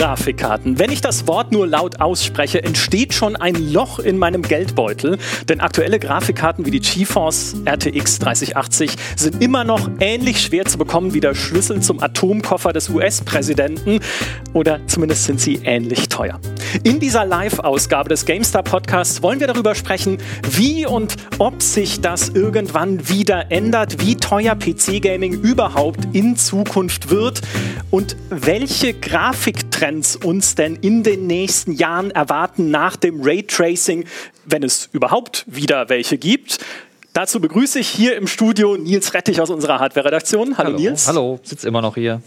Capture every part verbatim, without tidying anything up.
Grafikkarten. Wenn ich das Wort nur laut ausspreche, entsteht schon ein Loch in meinem Geldbeutel. Denn aktuelle Grafikkarten wie die GeForce R T X dreißig achtzig sind immer noch ähnlich schwer zu bekommen wie der Schlüssel zum Atomkoffer des U S-Präsidenten. Oder zumindest sind sie ähnlich teuer. In dieser Live-Ausgabe des GameStar-Podcasts wollen wir darüber sprechen, wie und ob sich das irgendwann wieder ändert, wie teuer P C-Gaming überhaupt in Zukunft wird und welche Grafiktrends uns denn in den nächsten Jahren erwarten nach dem Raytracing, wenn es überhaupt wieder welche gibt. Dazu begrüße ich hier im Studio Nils Rettich aus unserer Hardware-Redaktion. Hallo, hallo Nils. Hallo, sitzt immer noch hier.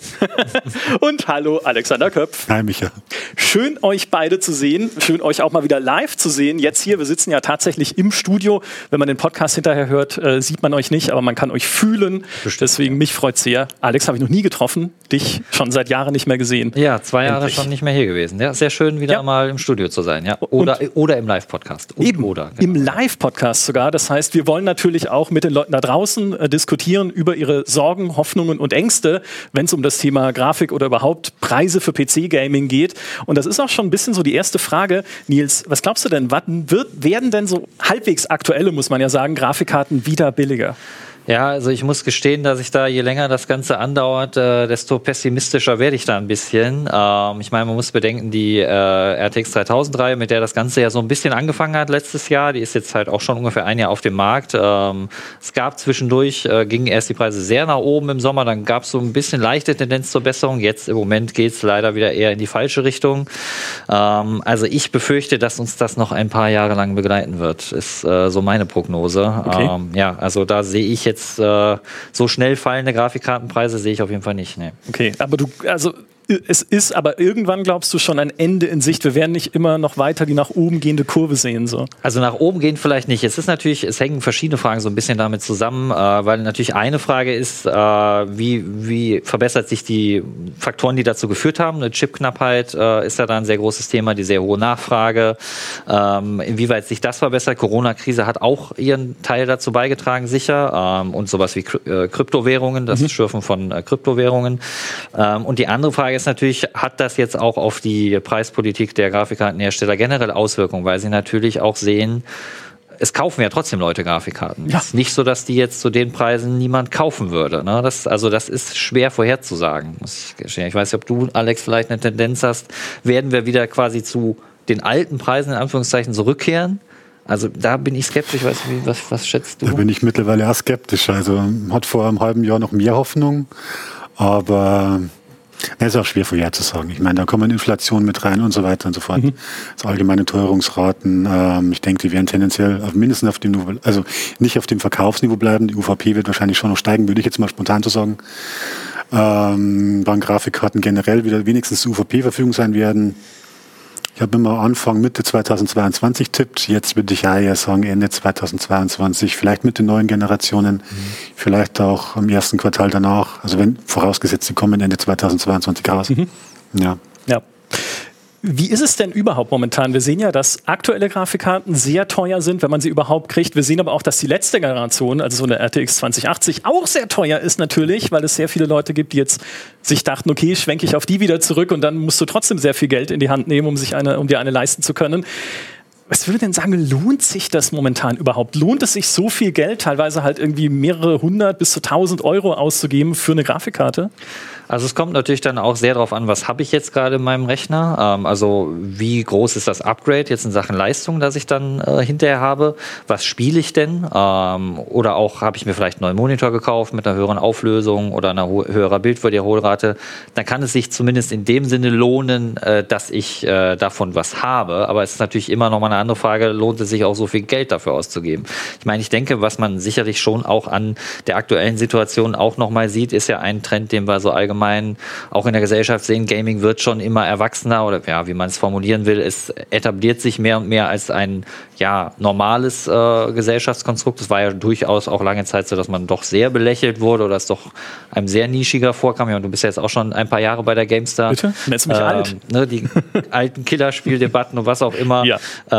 Und hallo Alexander Köpf. Hi Micha. Schön euch beide zu sehen, schön euch auch mal wieder live zu sehen. Jetzt hier, wir sitzen ja tatsächlich im Studio. Wenn man den Podcast hinterher hört, äh, sieht man euch nicht, aber man kann euch fühlen. Bestimmt. Deswegen, mich freut es sehr. Alex habe ich noch nie getroffen, dich schon seit Jahren nicht mehr gesehen. Ja, zwei Jahre Endlich. schon nicht mehr hier gewesen. Ja, sehr schön, wieder ja. mal im Studio zu sein. Ja. Oder, oder im Live-Podcast. Eben, oder, genau. Im Live-Podcast sogar. Das heißt, wir wollen natürlich auch mit den Leuten da draußen äh, diskutieren über ihre Sorgen, Hoffnungen und Ängste, wenn es um das Thema Grafik oder überhaupt Preise für P C-Gaming geht. Und das ist auch schon ein bisschen so die erste Frage. Nils, was glaubst du denn, wann wird, werden denn so halbwegs aktuelle, muss man ja sagen, Grafikkarten wieder billiger? Ja, also ich muss gestehen, dass ich da, je länger das Ganze andauert, äh, desto pessimistischer werde ich da ein bisschen. Ähm, ich meine, man muss bedenken, die äh, R T X dreitausend-Reihe, mit der das Ganze ja so ein bisschen angefangen hat letztes Jahr, die ist jetzt halt auch schon ungefähr ein Jahr auf dem Markt. Ähm, es gab zwischendurch, äh, gingen erst die Preise sehr nach oben im Sommer, dann gab es so ein bisschen leichte Tendenz zur Besserung. Jetzt im Moment geht es leider wieder eher in die falsche Richtung. Ähm, also ich befürchte, dass uns das noch ein paar Jahre lang begleiten wird, ist äh, so meine Prognose. Okay. Ähm, ja, also da sehe ich jetzt Jetzt äh, so schnell fallende Grafikkartenpreise sehe ich auf jeden Fall nicht. Nee. Okay, aber du, also es ist aber irgendwann, glaubst du, schon ein Ende in Sicht. Wir werden nicht immer noch weiter die nach oben gehende Kurve sehen. So. Also nach oben gehen vielleicht nicht. Es ist natürlich, es hängen verschiedene Fragen so ein bisschen damit zusammen, äh, weil natürlich eine Frage ist, äh, wie, wie verbessert sich die Faktoren, die dazu geführt haben. Eine Chipknappheit äh, ist ja da ein sehr großes Thema, die sehr hohe Nachfrage. Ähm, inwieweit sich das verbessert. Corona-Krise hat auch ihren Teil dazu beigetragen, sicher. Ähm, und sowas wie Kry- äh, Kryptowährungen, das mhm. Schürfen von äh, Kryptowährungen. Ähm, und die andere Frage ist natürlich, hat das jetzt auch auf die Preispolitik der Grafikkartenhersteller generell Auswirkungen, weil sie natürlich auch sehen, es kaufen ja trotzdem Leute Grafikkarten. Ja. Es ist nicht so, dass die jetzt zu den Preisen niemand kaufen würde. Ne? Das, also das ist schwer vorherzusagen, muss ich gestehen. Ich weiß nicht, ob du, Alex, vielleicht eine Tendenz hast, werden wir wieder quasi zu den alten Preisen in Anführungszeichen zurückkehren? Also da bin ich skeptisch. Weiß nicht, was, was schätzt du? Da bin ich mittlerweile auch skeptisch. Also hat vor einem halben Jahr noch mehr Hoffnung, aber es ist auch schwer vorherzusagen. Ich meine, da kommen Inflation mit rein und so weiter und so fort. Mhm. Das allgemeine Teuerungsraten. Ähm, ich denke, die werden tendenziell auf, mindestens auf dem Niveau, also nicht auf dem Verkaufsniveau bleiben. Die U V P wird wahrscheinlich schon noch steigen, würde ich jetzt mal spontan so sagen. Ähm, wann Grafikkarten generell wieder wenigstens U V P-Verfügung sein werden. Ich habe immer Anfang, Mitte zweitausendzweiundzwanzig tippt. Jetzt würde ich ja eher sagen Ende zweitausendzweiundzwanzig, vielleicht mit den neuen Generationen, mhm. vielleicht auch im ersten Quartal danach. Also wenn vorausgesetzt, sie kommen Ende zweitausendzweiundzwanzig raus. Mhm. Ja. Ja. Wie ist es denn überhaupt momentan? Wir sehen ja, dass aktuelle Grafikkarten sehr teuer sind, wenn man sie überhaupt kriegt. Wir sehen aber auch, dass die letzte Generation, also so eine R T X zwanzig achtzig, auch sehr teuer ist natürlich, weil es sehr viele Leute gibt, die jetzt sich dachten, okay, schwenke ich auf die wieder zurück und dann musst du trotzdem sehr viel Geld in die Hand nehmen, um, sich eine, um dir eine leisten zu können. Was würde denn sagen, lohnt sich das momentan überhaupt? Lohnt es sich so viel Geld, teilweise halt irgendwie mehrere hundert bis zu tausend Euro auszugeben für eine Grafikkarte? Also es kommt natürlich dann auch sehr darauf an, was habe ich jetzt gerade in meinem Rechner, ähm, also wie groß ist das Upgrade jetzt in Sachen Leistung, das ich dann äh, hinterher habe, was spiele ich denn, ähm, oder auch habe ich mir vielleicht einen neuen Monitor gekauft mit einer höheren Auflösung oder einer ho- höherer Bildwiederholrate, dann kann es sich zumindest in dem Sinne lohnen, äh, dass ich äh, davon was habe, aber es ist natürlich immer noch mal eine andere Frage, lohnt es sich auch so viel Geld dafür auszugeben? Ich meine, ich denke, was man sicherlich schon auch an der aktuellen Situation auch noch mal sieht, ist ja ein Trend, den wir so allgemein auch in der Gesellschaft sehen, Gaming wird schon immer erwachsener oder ja, wie man es formulieren will, es etabliert sich mehr und mehr als ein ja, normales äh, Gesellschaftskonstrukt. Es war ja durchaus auch lange Zeit so, dass man doch sehr belächelt wurde oder es doch einem sehr nischiger vorkam. Ja, und du bist ja jetzt auch schon ein paar Jahre bei der GameStar. Bitte? Nennst du mich ähm, alt? Ne, die alten Killerspieldebatten und was auch immer. Ja.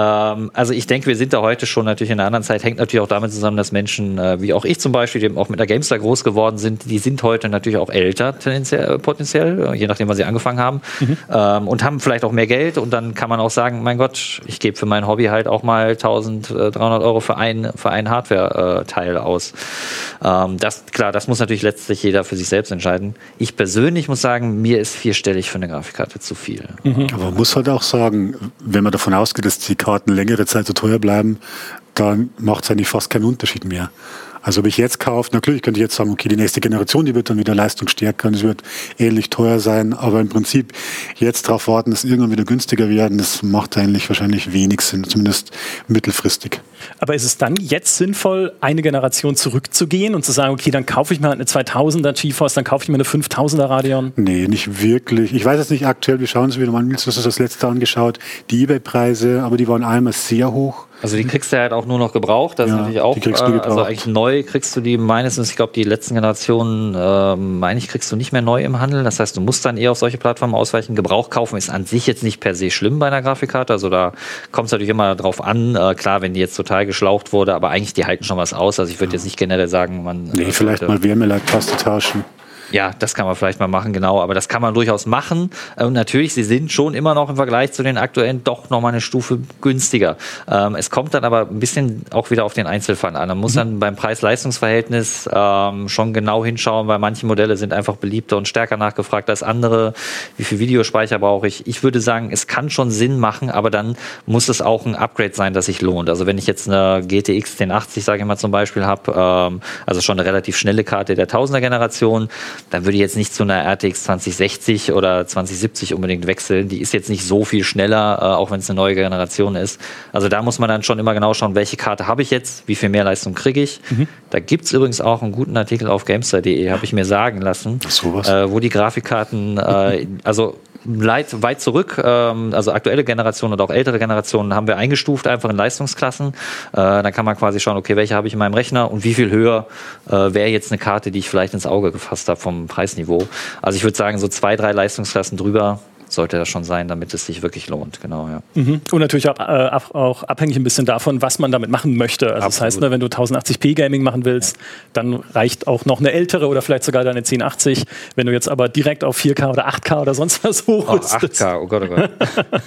Ähm, also ich denke, wir sind da heute schon natürlich in einer anderen Zeit, hängt natürlich auch damit zusammen, dass Menschen, äh, wie auch ich zum Beispiel, die auch mit der GameStar groß geworden sind, die sind heute natürlich auch älter tendenziell, potenziell, je nachdem, wann sie angefangen haben, mhm. ähm, und haben vielleicht auch mehr Geld und dann kann man auch sagen, mein Gott, ich gebe für mein Hobby halt auch mal eintausenddreihundert Euro für ein, für ein Hardware-Teil aus. Ähm, das, klar, das muss natürlich letztlich jeder für sich selbst entscheiden. Ich persönlich muss sagen, mir ist vierstellig für eine Grafikkarte zu viel. Mhm. Aber man muss halt auch sagen, wenn man davon ausgeht, dass die Karten längere Zeit so teuer bleiben, dann macht es eigentlich fast keinen Unterschied mehr. Also ob ich jetzt kaufe, natürlich könnte ich jetzt sagen, okay, die nächste Generation, die wird dann wieder leistungsstärker und es wird ähnlich teuer sein, aber im Prinzip jetzt darauf warten, dass irgendwann wieder günstiger werden, das macht eigentlich wahrscheinlich wenig Sinn, zumindest mittelfristig. Aber ist es dann jetzt sinnvoll, eine Generation zurückzugehen und zu sagen, okay, dann kaufe ich mir eine zweitausender GeForce, dann kaufe ich mir eine fünftausender Radeon? Nee, nicht wirklich. Ich weiß jetzt nicht aktuell, wir schauen es wieder mal, Nils, du hast das letzte angeschaut, die eBay-Preise, aber die waren einmal sehr hoch. Also die kriegst du halt auch nur noch gebraucht, das ja, ist natürlich auch, äh, also eigentlich neu kriegst du die meines, ich glaube die letzten Generationen, äh, meine ich, kriegst du nicht mehr neu im Handel, das heißt, du musst dann eher auf solche Plattformen ausweichen. Gebrauch kaufen ist an sich jetzt nicht per se schlimm bei einer Grafikkarte, also da kommt es natürlich immer drauf an, äh, klar, wenn die jetzt total geschlaucht wurde, aber eigentlich die halten schon was aus, also ich würde ja. jetzt nicht generell sagen, man... Nee, äh, vielleicht mal Wärmeleitpaste tauschen. Ja, das kann man vielleicht mal machen, genau. Aber das kann man durchaus machen. Und natürlich, sie sind schon immer noch im Vergleich zu den aktuellen doch noch mal eine Stufe günstiger. Ähm, es kommt dann aber ein bisschen auch wieder auf den Einzelfall an. Man muss mhm. dann beim Preis-Leistungs-Verhältnis ähm, schon genau hinschauen, weil manche Modelle sind einfach beliebter und stärker nachgefragt als andere. Wie viel Videospeicher brauche ich? Ich würde sagen, es kann schon Sinn machen, aber dann muss es auch ein Upgrade sein, das sich lohnt. Also wenn ich jetzt eine G T X zehn achtzig, sage ich mal zum Beispiel, habe, ähm, also schon eine relativ schnelle Karte der Tausender-Generation, dann würde ich jetzt nicht zu einer R T X zwanzig sechzig oder zwanzig siebzig unbedingt wechseln. Die ist jetzt nicht so viel schneller, äh, auch wenn es eine neue Generation ist. Also da muss man dann schon immer genau schauen, welche Karte habe ich jetzt, wie viel mehr Leistung kriege ich. Mhm. Da gibt es übrigens auch einen guten Artikel auf GameStar punkt de, habe ich mir sagen lassen, so äh, wo die Grafikkarten, äh, also Weit, weit zurück, ähm, also aktuelle Generationen und auch ältere Generationen haben wir eingestuft, einfach in Leistungsklassen. Äh, dann kann man quasi schauen, okay, welche habe ich in meinem Rechner und wie viel höher äh, wäre jetzt eine Karte, die ich vielleicht ins Auge gefasst habe vom Preisniveau. Also ich würde sagen, so zwei, drei Leistungsklassen drüber sollte das schon sein, damit es sich wirklich lohnt. Genau, ja. Mhm. Und natürlich auch, äh, auch abhängig ein bisschen davon, was man damit machen möchte. Also das heißt, ne, wenn du tausendachtzig p Gaming machen willst, ja. dann reicht auch noch eine ältere oder vielleicht sogar deine zehn achtzig. Wenn du jetzt aber direkt auf vier K oder acht K oder sonst was hochrüstest. Oh, acht K, oh Gott, oh Gott.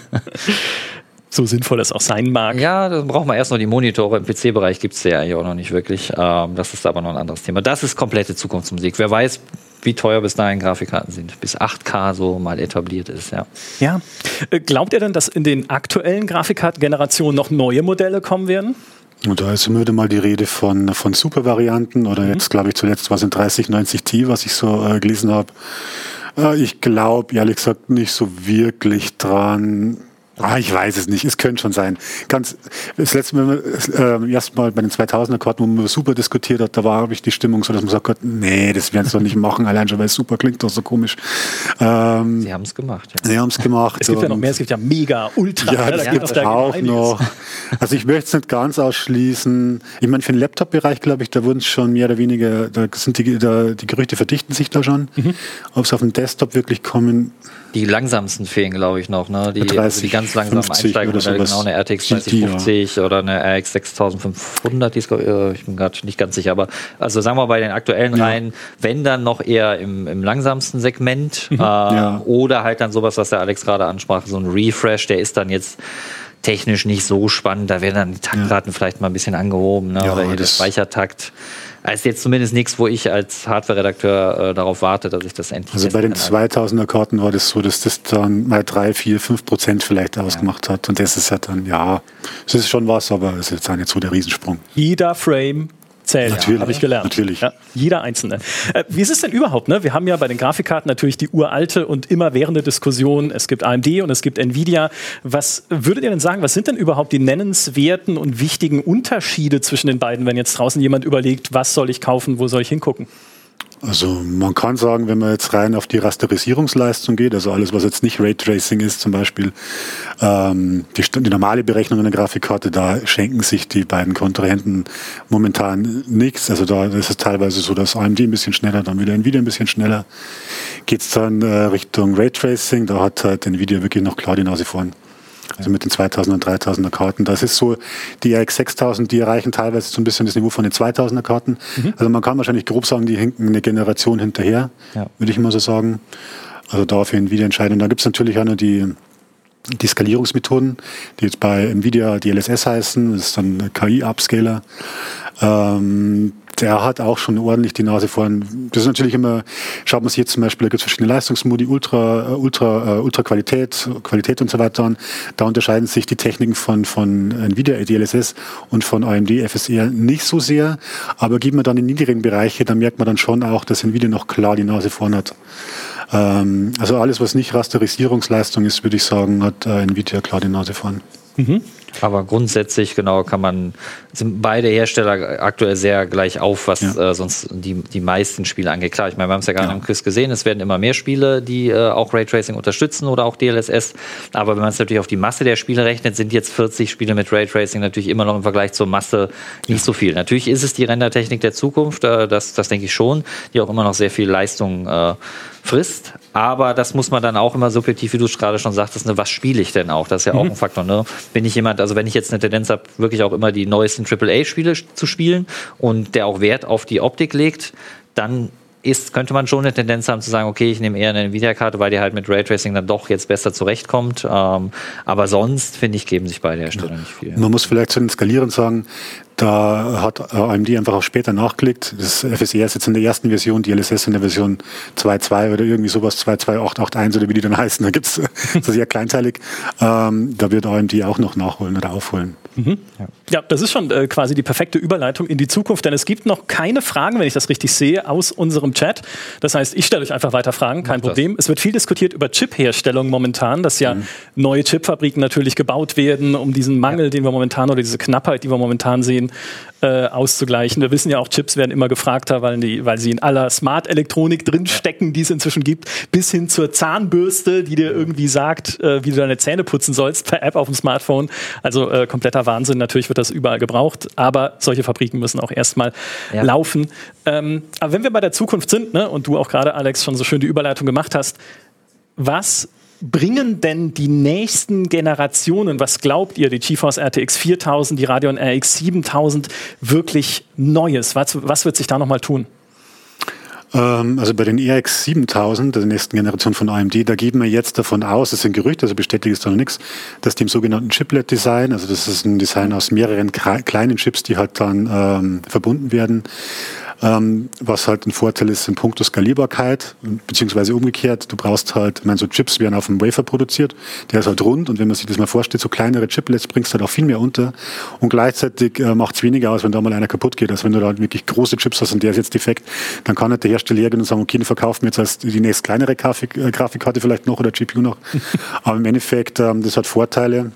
So sinnvoll das auch sein mag. Ja, dann brauchen wir erst noch die Monitore. Im P C-Bereich gibt es ja eigentlich auch noch nicht wirklich. Ähm, das ist aber noch ein anderes Thema. Das ist komplette Zukunftsmusik. Wer weiß, wie teuer bis dahin Grafikkarten sind. Bis acht K so mal etabliert ist, ja. Ja. Glaubt ihr denn, dass in den aktuellen Grafikkartengenerationen noch neue Modelle kommen werden? Und da ist immer wieder mal die Rede von, von Super-Varianten oder mhm. jetzt, glaube ich, zuletzt war es ein dreißig neunzig Ti, was ich so äh, gelesen habe. Äh, ich glaube, ehrlich gesagt, nicht so wirklich dran. Ah, ich weiß es nicht. Es könnte schon sein. Ganz, das letzte Mal, äh, erst mal bei den zweitausender-Karten, wo man über Super diskutiert hat, da war, habe ich die Stimmung so, dass man sagt, Gott, nee, das werden sie doch nicht machen, allein schon, weil Super klingt doch so komisch. Ähm, sie haben es gemacht. Ja. Sie haben es gemacht. Es gibt ja noch mehr, es gibt ja Mega, Ultra. Ja, das ja, gibt es auch noch. Also ich möchte es nicht ganz ausschließen. Ich meine, für den Laptop-Bereich, glaube ich, da wurden es schon mehr oder weniger, da sind die, da, die Gerüchte verdichten sich da schon. Mhm. Ob es auf dem Desktop wirklich kommen. Die langsamsten fehlen, glaube ich, noch. Ne? Die, dreißig, die ganz langsamen Einsteigermodelle, genau, eine R T X dreißig fünfzig ja. oder eine R X sechstausendfünfhundert, die ist, äh, ich bin gerade nicht ganz sicher, aber also sagen wir bei den aktuellen ja. Reihen, wenn dann noch eher im, im langsamsten Segment mhm. äh, ja. oder halt dann sowas, was der Alex gerade ansprach, so ein Refresh, der ist dann jetzt technisch nicht so spannend, da werden dann die Taktraten ja. vielleicht mal ein bisschen angehoben, ne? ja, oder hier der Speichertakt. Also jetzt zumindest nichts, wo ich als Hardware-Redakteur äh, darauf warte, dass ich das endlich... Also bei den zweitausender-Karten war das so, dass das dann mal drei, vier, fünf Prozent vielleicht ja. ausgemacht hat. Und das ist ja dann, ja, es ist schon was, aber es ist jetzt nicht so der Riesensprung. Jeder Frame zählt, natürlich, habe ich gelernt. Natürlich. Ja, jeder einzelne. Äh, wie ist es denn überhaupt? Ne? Wir haben ja bei den Grafikkarten natürlich die uralte und immerwährende Diskussion. Es gibt A M D und es gibt Nvidia. Was würdet ihr denn sagen, was sind denn überhaupt die nennenswerten und wichtigen Unterschiede zwischen den beiden, wenn jetzt draußen jemand überlegt, was soll ich kaufen, wo soll ich hingucken? Also man kann sagen, wenn man jetzt rein auf die Rasterisierungsleistung geht, also alles, was jetzt nicht Raytracing ist zum Beispiel, ähm, die, die normale Berechnung einer Grafikkarte, da schenken sich die beiden Kontrahenten momentan nichts. Also da ist es teilweise so, dass A M D ein bisschen schneller, dann wieder Nvidia ein bisschen schneller. Geht es dann äh, Richtung Raytracing, da hat halt Nvidia wirklich noch klar die Nase vorn. Also mit den zweitausender und dreitausender Karten. Das ist so, die R X sechstausend, die erreichen teilweise so ein bisschen das Niveau von den zweitausender Karten. Mhm. Also man kann wahrscheinlich grob sagen, die hinken eine Generation hinterher, ja. würde ich mal so sagen. Also da für Nvidia entscheidend. Da gibt es natürlich auch noch die, die Skalierungsmethoden, die jetzt bei Nvidia D L S S heißen. Das ist dann ein K I-Upscaler. Ähm, der hat auch schon ordentlich die Nase vorn. Das ist natürlich immer, schaut man sich jetzt zum Beispiel, da gibt es verschiedene Leistungsmodi, Ultra, Ultra, uh, Ultra Qualität, Qualität und so weiter an. Da unterscheiden sich die Techniken von, von Nvidia D L S S und von A M D F S R nicht so sehr. Aber geht man dann in die niedrigen Bereiche, dann merkt man dann schon auch, dass Nvidia noch klar die Nase vorn hat. Ähm, also alles, was nicht Rasterisierungsleistung ist, würde ich sagen, hat äh, Nvidia klar die Nase vorn. Mhm. Aber grundsätzlich, genau, kann man, sind beide Hersteller aktuell sehr gleich auf, was ja. äh, sonst die, die meisten Spiele angeht. Klar, ich meine, wir haben es ja gerade ja. im Quiz gesehen, es werden immer mehr Spiele, die äh, auch Raytracing unterstützen oder auch D L S S. Aber wenn man es natürlich auf die Masse der Spiele rechnet, sind jetzt vierzig Spiele mit Raytracing natürlich immer noch im Vergleich zur Masse nicht so viel. Natürlich ist es die Rendertechnik der Zukunft, äh, das, das denke ich schon, die auch immer noch sehr viel Leistung äh, frisst. Aber das muss man dann auch immer subjektiv, wie du es gerade schon sagtest, ne, was spiele ich denn auch? Das ist ja mhm. auch ein Faktor. Ne? Bin ich jemand, also wenn ich jetzt eine Tendenz habe, wirklich auch immer die neuesten Triple A Spiele zu spielen und der auch Wert auf die Optik legt, dann ist, könnte man schon eine Tendenz haben zu sagen, okay, ich nehme eher eine Nvidia-Karte, weil die halt mit Raytracing dann doch jetzt besser zurechtkommt. Ähm, aber sonst, finde ich, geben sich beide Hersteller ja. nicht viel. Man muss vielleicht zu den Skalierern sagen, da hat A M D einfach auch später nachgelegt. Das F S R ist jetzt in der ersten Version, die D L S S in der Version zwei Punkt zwei oder irgendwie sowas, zwei Punkt zwei acht acht eins oder wie die dann heißen. Da gibt es so sehr kleinteilig. Ähm, da wird A M D auch noch nachholen oder aufholen. Mhm. Ja. ja, das ist schon äh, quasi die perfekte Überleitung in die Zukunft, denn es gibt noch keine Fragen, wenn ich das richtig sehe, aus unserem Chat. Das heißt, ich stelle euch einfach weiter Fragen, kein Macht Problem. Das. Es wird viel diskutiert über Chip-Herstellung momentan, dass ja mhm. neue Chipfabriken natürlich gebaut werden, um diesen Mangel, ja. den wir momentan oder diese Knappheit, die wir momentan sehen, äh, auszugleichen. Wir wissen ja auch, Chips werden immer gefragter, weil, die, weil sie in aller Smart-Elektronik drinstecken, die es inzwischen gibt, bis hin zur Zahnbürste, die dir irgendwie sagt, äh, wie du deine Zähne putzen sollst per App auf dem Smartphone. Also äh, kompletter Wahnsinn. Natürlich wird das überall gebraucht, aber solche Fabriken müssen auch erstmal ja. laufen. Ähm, aber wenn wir bei der Zukunft sind, ne, und du auch gerade, Alex, schon so schön die Überleitung gemacht hast, was bringen denn die nächsten Generationen, was glaubt ihr, die GeForce R T X viertausend, die Radeon R X siebentausend, wirklich Neues? Was, was wird sich da nochmal tun? Also bei den R X siebentausend, der nächsten Generation von A M D, da gehen wir jetzt davon aus, das sind Gerüchte, also bestätigt ist da noch nichts, dass die im sogenannten Chiplet-Design, also das ist ein Design aus mehreren kleinen Chips, die halt dann ähm, verbunden werden, ähm, was halt ein Vorteil ist in puncto Skalierbarkeit, beziehungsweise umgekehrt, du brauchst halt, ich meine, so Chips werden auf dem Wafer produziert, der ist halt rund und wenn man sich das mal vorstellt, so kleinere Chiplets bringst du halt auch viel mehr unter und gleichzeitig äh, macht es weniger aus, wenn da mal einer kaputt geht, als wenn du da halt wirklich große Chips hast und der ist jetzt defekt, dann kann halt der Hersteller hergehen und sagen, okay, den verkaufen wir jetzt als die nächst kleinere Grafik, äh, Grafikkarte vielleicht noch oder G P U noch, aber im Endeffekt, ähm, das hat Vorteile.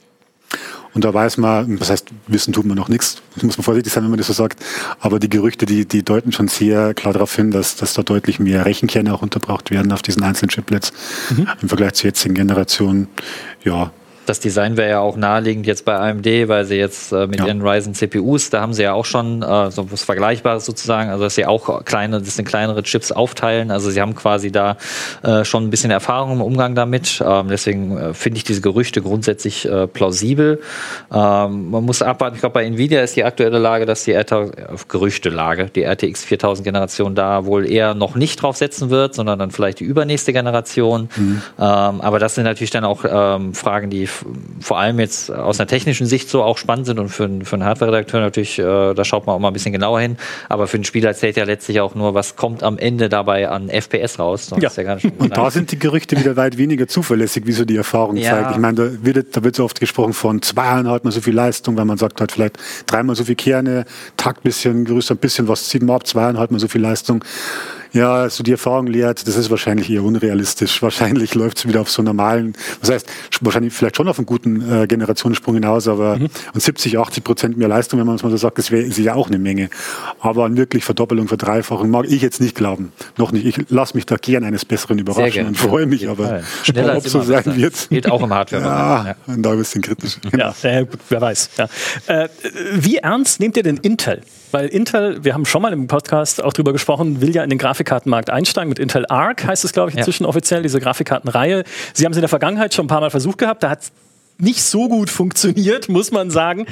Und da weiß man, das heißt, wissen tut man noch nichts, das muss man vorsichtig sein, wenn man das so sagt, aber die Gerüchte, die, die deuten schon sehr klar darauf hin, dass, dass da deutlich mehr Rechenkerne auch untergebracht werden auf diesen einzelnen Chiplets mhm. im Vergleich zur jetzigen Generation. Ja. Das Design wäre ja auch naheliegend jetzt bei A M D, weil sie jetzt äh, mit ja. ihren Ryzen C P Us, da haben sie ja auch schon äh, so was Vergleichbares sozusagen, also dass sie auch kleine, das sind kleinere Chips aufteilen, also sie haben quasi da äh, schon ein bisschen Erfahrung im Umgang damit, ähm, deswegen äh, finde ich diese Gerüchte grundsätzlich äh, plausibel. Ähm, man muss abwarten, ich glaube bei Nvidia ist die aktuelle Lage, dass die R T X, äh, Gerüchtelage, die R T X viertausend Generation da wohl eher noch nicht drauf setzen wird, sondern dann vielleicht die übernächste Generation. Mhm. Ähm, aber das sind natürlich dann auch ähm, Fragen, die vor allem jetzt aus einer technischen Sicht so auch spannend sind und für, für einen Hardware-Redakteur natürlich, äh, da schaut man auch mal ein bisschen genauer hin, aber für den Spieler zählt ja letztlich auch nur, was kommt am Ende dabei an F P S raus. Ja. Ist ja gar nicht und da sind die Gerüchte wieder weit weniger zuverlässig, wie so die Erfahrung ja. zeigt. Ich meine, da wird, da wird so oft gesprochen von zweieinhalb mal so viel Leistung, weil man sagt halt vielleicht dreimal so viel Kerne, Takt bisschen größer, ein bisschen was, sieben ab, zweieinhalb mal so viel Leistung. Ja, also die Erfahrung lehrt, das ist wahrscheinlich eher unrealistisch. Wahrscheinlich läuft es wieder auf so normalen, das heißt, wahrscheinlich vielleicht schon auf einen guten äh, Generationssprung hinaus, aber mhm. und siebzig, achtzig Prozent mehr Leistung, wenn man es mal so sagt, das wäre ja auch eine Menge. Aber an wirklich Verdoppelung, Verdreifachung mag ich jetzt nicht glauben. Noch nicht. Ich lasse mich da gern eines Besseren überraschen und freue mich, aber schneller ob so sein wird. Geht auch im Hardware. Ja, ja. Und da ein bisschen kritisch. Ja, ja gut, wer weiß. Ja. Äh, wie ernst nehmt ihr denn Intel? Weil Intel, wir haben schon mal im Podcast auch drüber gesprochen, will ja in den Grafikkartenmarkt einsteigen. Mit Intel Arc heißt es, glaube ich, inzwischen ja. offiziell, diese Grafikkartenreihe. Sie haben es in der Vergangenheit schon ein paar Mal versucht gehabt. Da hat nicht so gut funktioniert, muss man sagen.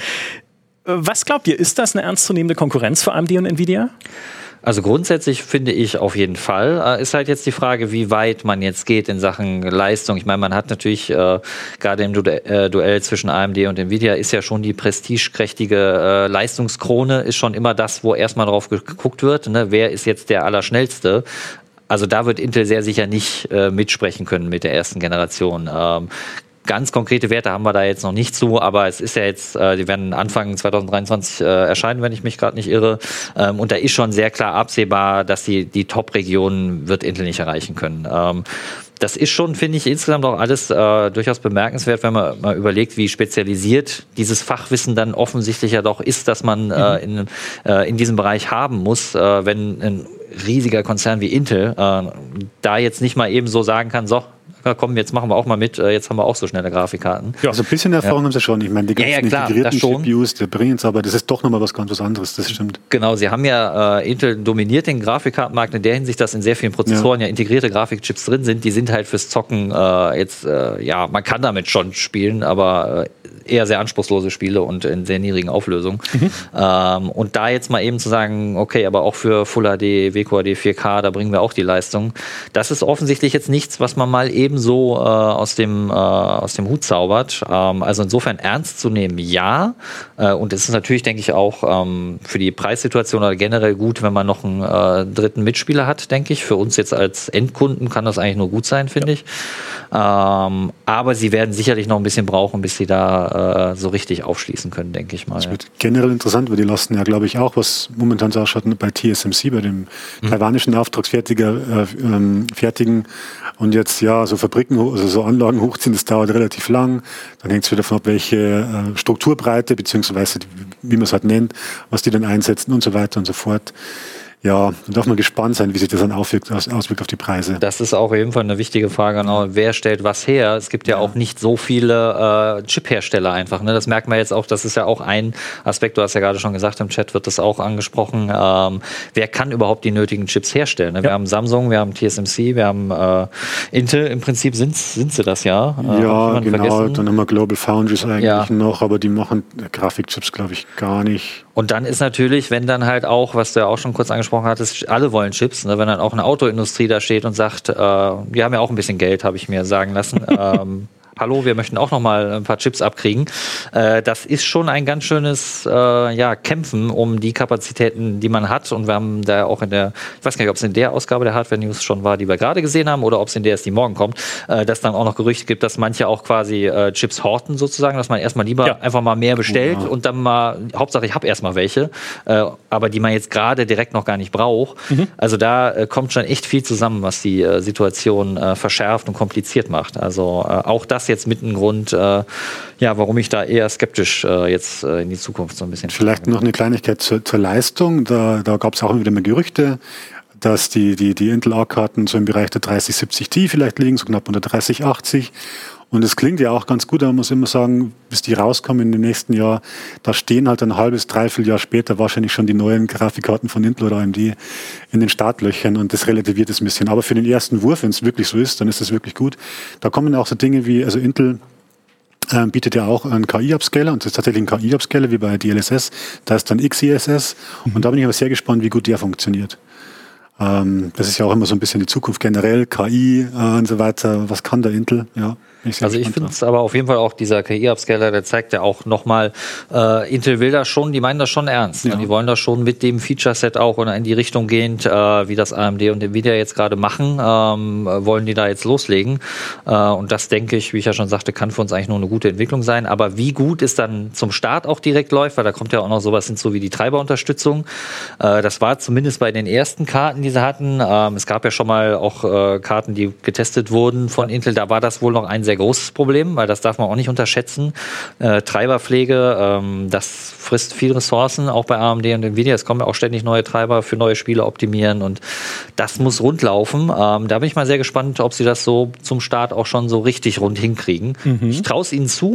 Was glaubt ihr, ist das eine ernstzunehmende Konkurrenz für A M D und Nvidia? Also grundsätzlich finde ich auf jeden Fall. Äh, ist halt jetzt die Frage, wie weit man jetzt geht in Sachen Leistung. Ich meine, man hat natürlich äh, gerade im Du- äh, Duell zwischen A M D und Nvidia ist ja schon die prestigekräftige äh, Leistungskrone, ist schon immer das, wo erstmal drauf geguckt wird, ne? Wer ist jetzt der Allerschnellste? Also da wird Intel sehr sicher nicht äh, mitsprechen können mit der ersten Generation. Ähm, Ganz konkrete Werte haben wir da jetzt noch nicht zu, aber es ist ja jetzt, äh, die werden Anfang zwanzig dreiundzwanzig äh, erscheinen, wenn ich mich gerade nicht irre. Ähm, und da ist schon sehr klar absehbar, dass die, die Top-Regionen wird Intel nicht erreichen können. Ähm, das ist schon, finde ich, insgesamt auch alles äh, durchaus bemerkenswert, wenn man mal überlegt, wie spezialisiert dieses Fachwissen dann offensichtlich ja doch ist, dass man äh, in, äh, in diesem Bereich haben muss, äh, wenn ein riesiger Konzern wie Intel äh, da jetzt nicht mal eben so sagen kann, so, ja, komm, jetzt machen wir auch mal mit, jetzt haben wir auch so schnelle Grafikkarten. Ja, also ein bisschen Erfahrung ja. haben sie schon. Ich meine, die ganzen ja, ja, klar, integrierten G P Us, die bringen es, aber das ist doch nochmal was ganz was anderes, das stimmt. Genau, sie haben ja, äh, Intel dominiert den Grafikkartenmarkt in der Hinsicht, dass in sehr vielen Prozessoren ja, ja integrierte Grafikchips drin sind. Die sind halt fürs Zocken äh, jetzt, äh, ja, man kann damit schon spielen, aber äh, eher sehr anspruchslose Spiele und in sehr niedrigen Auflösungen. Mhm. Ähm, und da jetzt mal eben zu sagen, okay, aber auch für Full H D, W Q H D, vier K, da bringen wir auch die Leistung. Das ist offensichtlich jetzt nichts, was man mal eben so äh, aus dem, äh, aus dem Hut zaubert. Ähm, also insofern ernst zu nehmen, ja. Äh, und es ist natürlich, denke ich, auch ähm, für die Preissituation oder generell gut, wenn man noch einen äh, dritten Mitspieler hat, denke ich. Für uns jetzt als Endkunden kann das eigentlich nur gut sein, finde ja. ich. Ähm, aber sie werden sicherlich noch ein bisschen brauchen, bis sie da äh, so richtig aufschließen können, denke ich mal. Das wird generell interessant, weil die lassen ja, glaube ich, auch, was momentan so ausschaut, bei T S M C, bei dem mhm. taiwanischen Auftragsfertiger äh, ähm, fertigen und jetzt ja so Fabriken, also so Anlagen hochziehen, das dauert relativ lang. Dann hängt es wieder davon ab, welche äh, Strukturbreite, beziehungsweise wie man es halt nennt, was die dann einsetzen und so weiter und so fort. Ja, da darf man gespannt sein, wie sich das dann auswirkt, auswirkt auf die Preise. Das ist auch auf jeden Fall eine wichtige Frage. Genau. Wer stellt was her? Es gibt ja, ja. auch nicht so viele äh, Chip-Hersteller einfach. Ne? Das merkt man jetzt auch, das ist ja auch ein Aspekt, du hast ja gerade schon gesagt, im Chat wird das auch angesprochen. Ähm, wer kann überhaupt die nötigen Chips herstellen? Ne? Wir ja. haben Samsung, wir haben T S M C, wir haben äh, Intel, im Prinzip sind, sind sie das ja. Äh, ja, genau, vergessen. Dann haben wir Global Foundries eigentlich ja. noch, aber die machen Grafikchips, glaube ich, gar nicht. Und dann ist natürlich, wenn dann halt auch, was du ja auch schon kurz angesprochen hattest, alle wollen Chips, ne? Wenn dann auch eine Autoindustrie da steht und sagt, äh, wir haben ja auch ein bisschen Geld, habe ich mir sagen lassen, ähm, hallo, wir möchten auch noch mal ein paar Chips abkriegen. Äh, das ist schon ein ganz schönes äh, ja, Kämpfen um die Kapazitäten, die man hat. Und wir haben da auch in der, ich weiß gar nicht, ob es in der Ausgabe der Hardware News schon war, die wir gerade gesehen haben, oder ob es in der ist, die morgen kommt, äh, dass dann auch noch Gerüchte gibt, dass manche auch quasi äh, Chips horten sozusagen, dass man erstmal lieber ja. einfach mal mehr bestellt ja. und dann mal, Hauptsache ich habe erstmal welche, äh, aber die man jetzt gerade direkt noch gar nicht braucht. Mhm. Also da äh, kommt schon echt viel zusammen, was die äh, Situation äh, verschärft und kompliziert macht. Also äh, auch das jetzt mit einem Grund, äh, ja, warum ich da eher skeptisch äh, jetzt äh, in die Zukunft so ein bisschen. Vielleicht noch eine Kleinigkeit zur, zur Leistung. Da, da gab es auch wieder mal Gerüchte, dass die, die, die Intel-A-Karten so im Bereich der dreißig siebzig Ti vielleicht liegen, so knapp unter dreißig achtzig. Und es klingt ja auch ganz gut, aber man muss immer sagen, bis die rauskommen in dem nächsten Jahr, da stehen halt ein halbes, dreiviertel Jahr später wahrscheinlich schon die neuen Grafikkarten von Intel oder A M D in den Startlöchern und das relativiert es ein bisschen. Aber für den ersten Wurf, wenn es wirklich so ist, dann ist es wirklich gut. Da kommen auch so Dinge wie, also Intel äh, bietet ja auch einen K I-Upscaler und das ist tatsächlich ein K I-Upscaler wie bei D L S S, da ist dann X E S S mhm. und da bin ich aber sehr gespannt, wie gut der funktioniert. Ähm, das ist ja auch immer so ein bisschen die Zukunft generell, K I äh, und so weiter. Was kann der Intel? Ja. Ich also ich finde es aber auf jeden Fall auch, dieser K I-Upscaler, der zeigt ja auch nochmal, äh, Intel will das schon, die meinen das schon ernst. Ja. Die wollen das schon mit dem Feature-Set auch und in die Richtung gehend, äh, wie das A M D und Nvidia jetzt gerade machen, ähm, wollen die da jetzt loslegen. Äh, und das, denke ich, wie ich ja schon sagte, kann für uns eigentlich nur eine gute Entwicklung sein. Aber wie gut es dann zum Start auch direkt läuft, weil da kommt ja auch noch sowas hinzu wie die Treiberunterstützung. Äh, das war zumindest bei den ersten Karten, die sie hatten. Ähm, es gab ja schon mal auch äh, Karten, die getestet wurden von Intel. Da war das wohl noch ein sehr großes Problem, weil das darf man auch nicht unterschätzen. Äh, Treiberpflege, ähm, das frisst viel Ressourcen, auch bei A M D und Nvidia. Es kommen ja auch ständig neue Treiber für neue Spiele optimieren und das muss rund laufen. Ähm, da bin ich mal sehr gespannt, ob sie das so zum Start auch schon so richtig rund hinkriegen. Mhm. Ich traue es ihnen zu.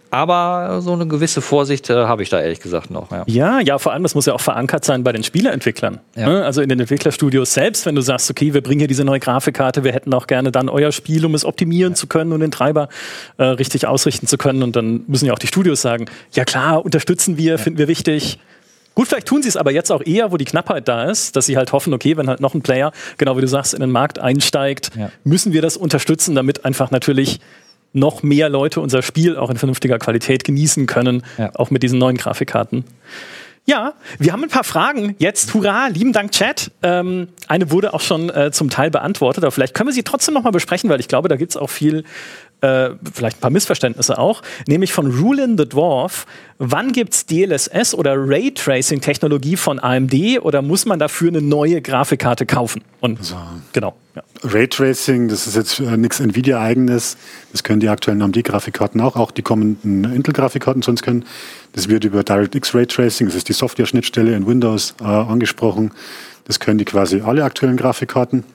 Aber so eine gewisse Vorsicht äh, habe ich da ehrlich gesagt noch. Ja. ja, ja, vor allem, das muss ja auch verankert sein bei den Spieleentwicklern. Ja. Ne? Also in den Entwicklerstudios selbst, wenn du sagst, okay, wir bringen hier diese neue Grafikkarte, wir hätten auch gerne dann euer Spiel, um es optimieren ja. zu können und den Treiber äh, richtig ausrichten zu können. Und dann müssen ja auch die Studios sagen, ja klar, unterstützen wir, ja. finden wir wichtig. Gut, vielleicht tun sie es aber jetzt auch eher, wo die Knappheit da ist, dass sie halt hoffen, okay, wenn halt noch ein Player, genau wie du sagst, in den Markt einsteigt, ja. müssen wir das unterstützen, damit einfach natürlich noch mehr Leute unser Spiel auch in vernünftiger Qualität genießen können, ja. auch mit diesen neuen Grafikkarten. Ja, wir haben ein paar Fragen jetzt. Hurra, lieben Dank, Chat. Ähm, eine wurde auch schon äh, zum Teil beantwortet, aber vielleicht können wir sie trotzdem noch mal besprechen, weil ich glaube, da gibt es auch viel, äh, vielleicht ein paar Missverständnisse auch. Nämlich von Rulin the Dwarf. Wann gibt es D L S S oder Raytracing-Technologie von A M D oder muss man dafür eine neue Grafikkarte kaufen? Und also, genau. Ja. Raytracing, das ist jetzt äh, nichts Nvidia-eigenes. Das können die aktuellen A M D-Grafikkarten auch. Auch die kommenden Intel-Grafikkarten sonst können. Das wird über DirectX Raytracing, das ist die Software-Schnittstelle in Windows, äh, angesprochen. Das können die quasi alle aktuellen Grafikkarten.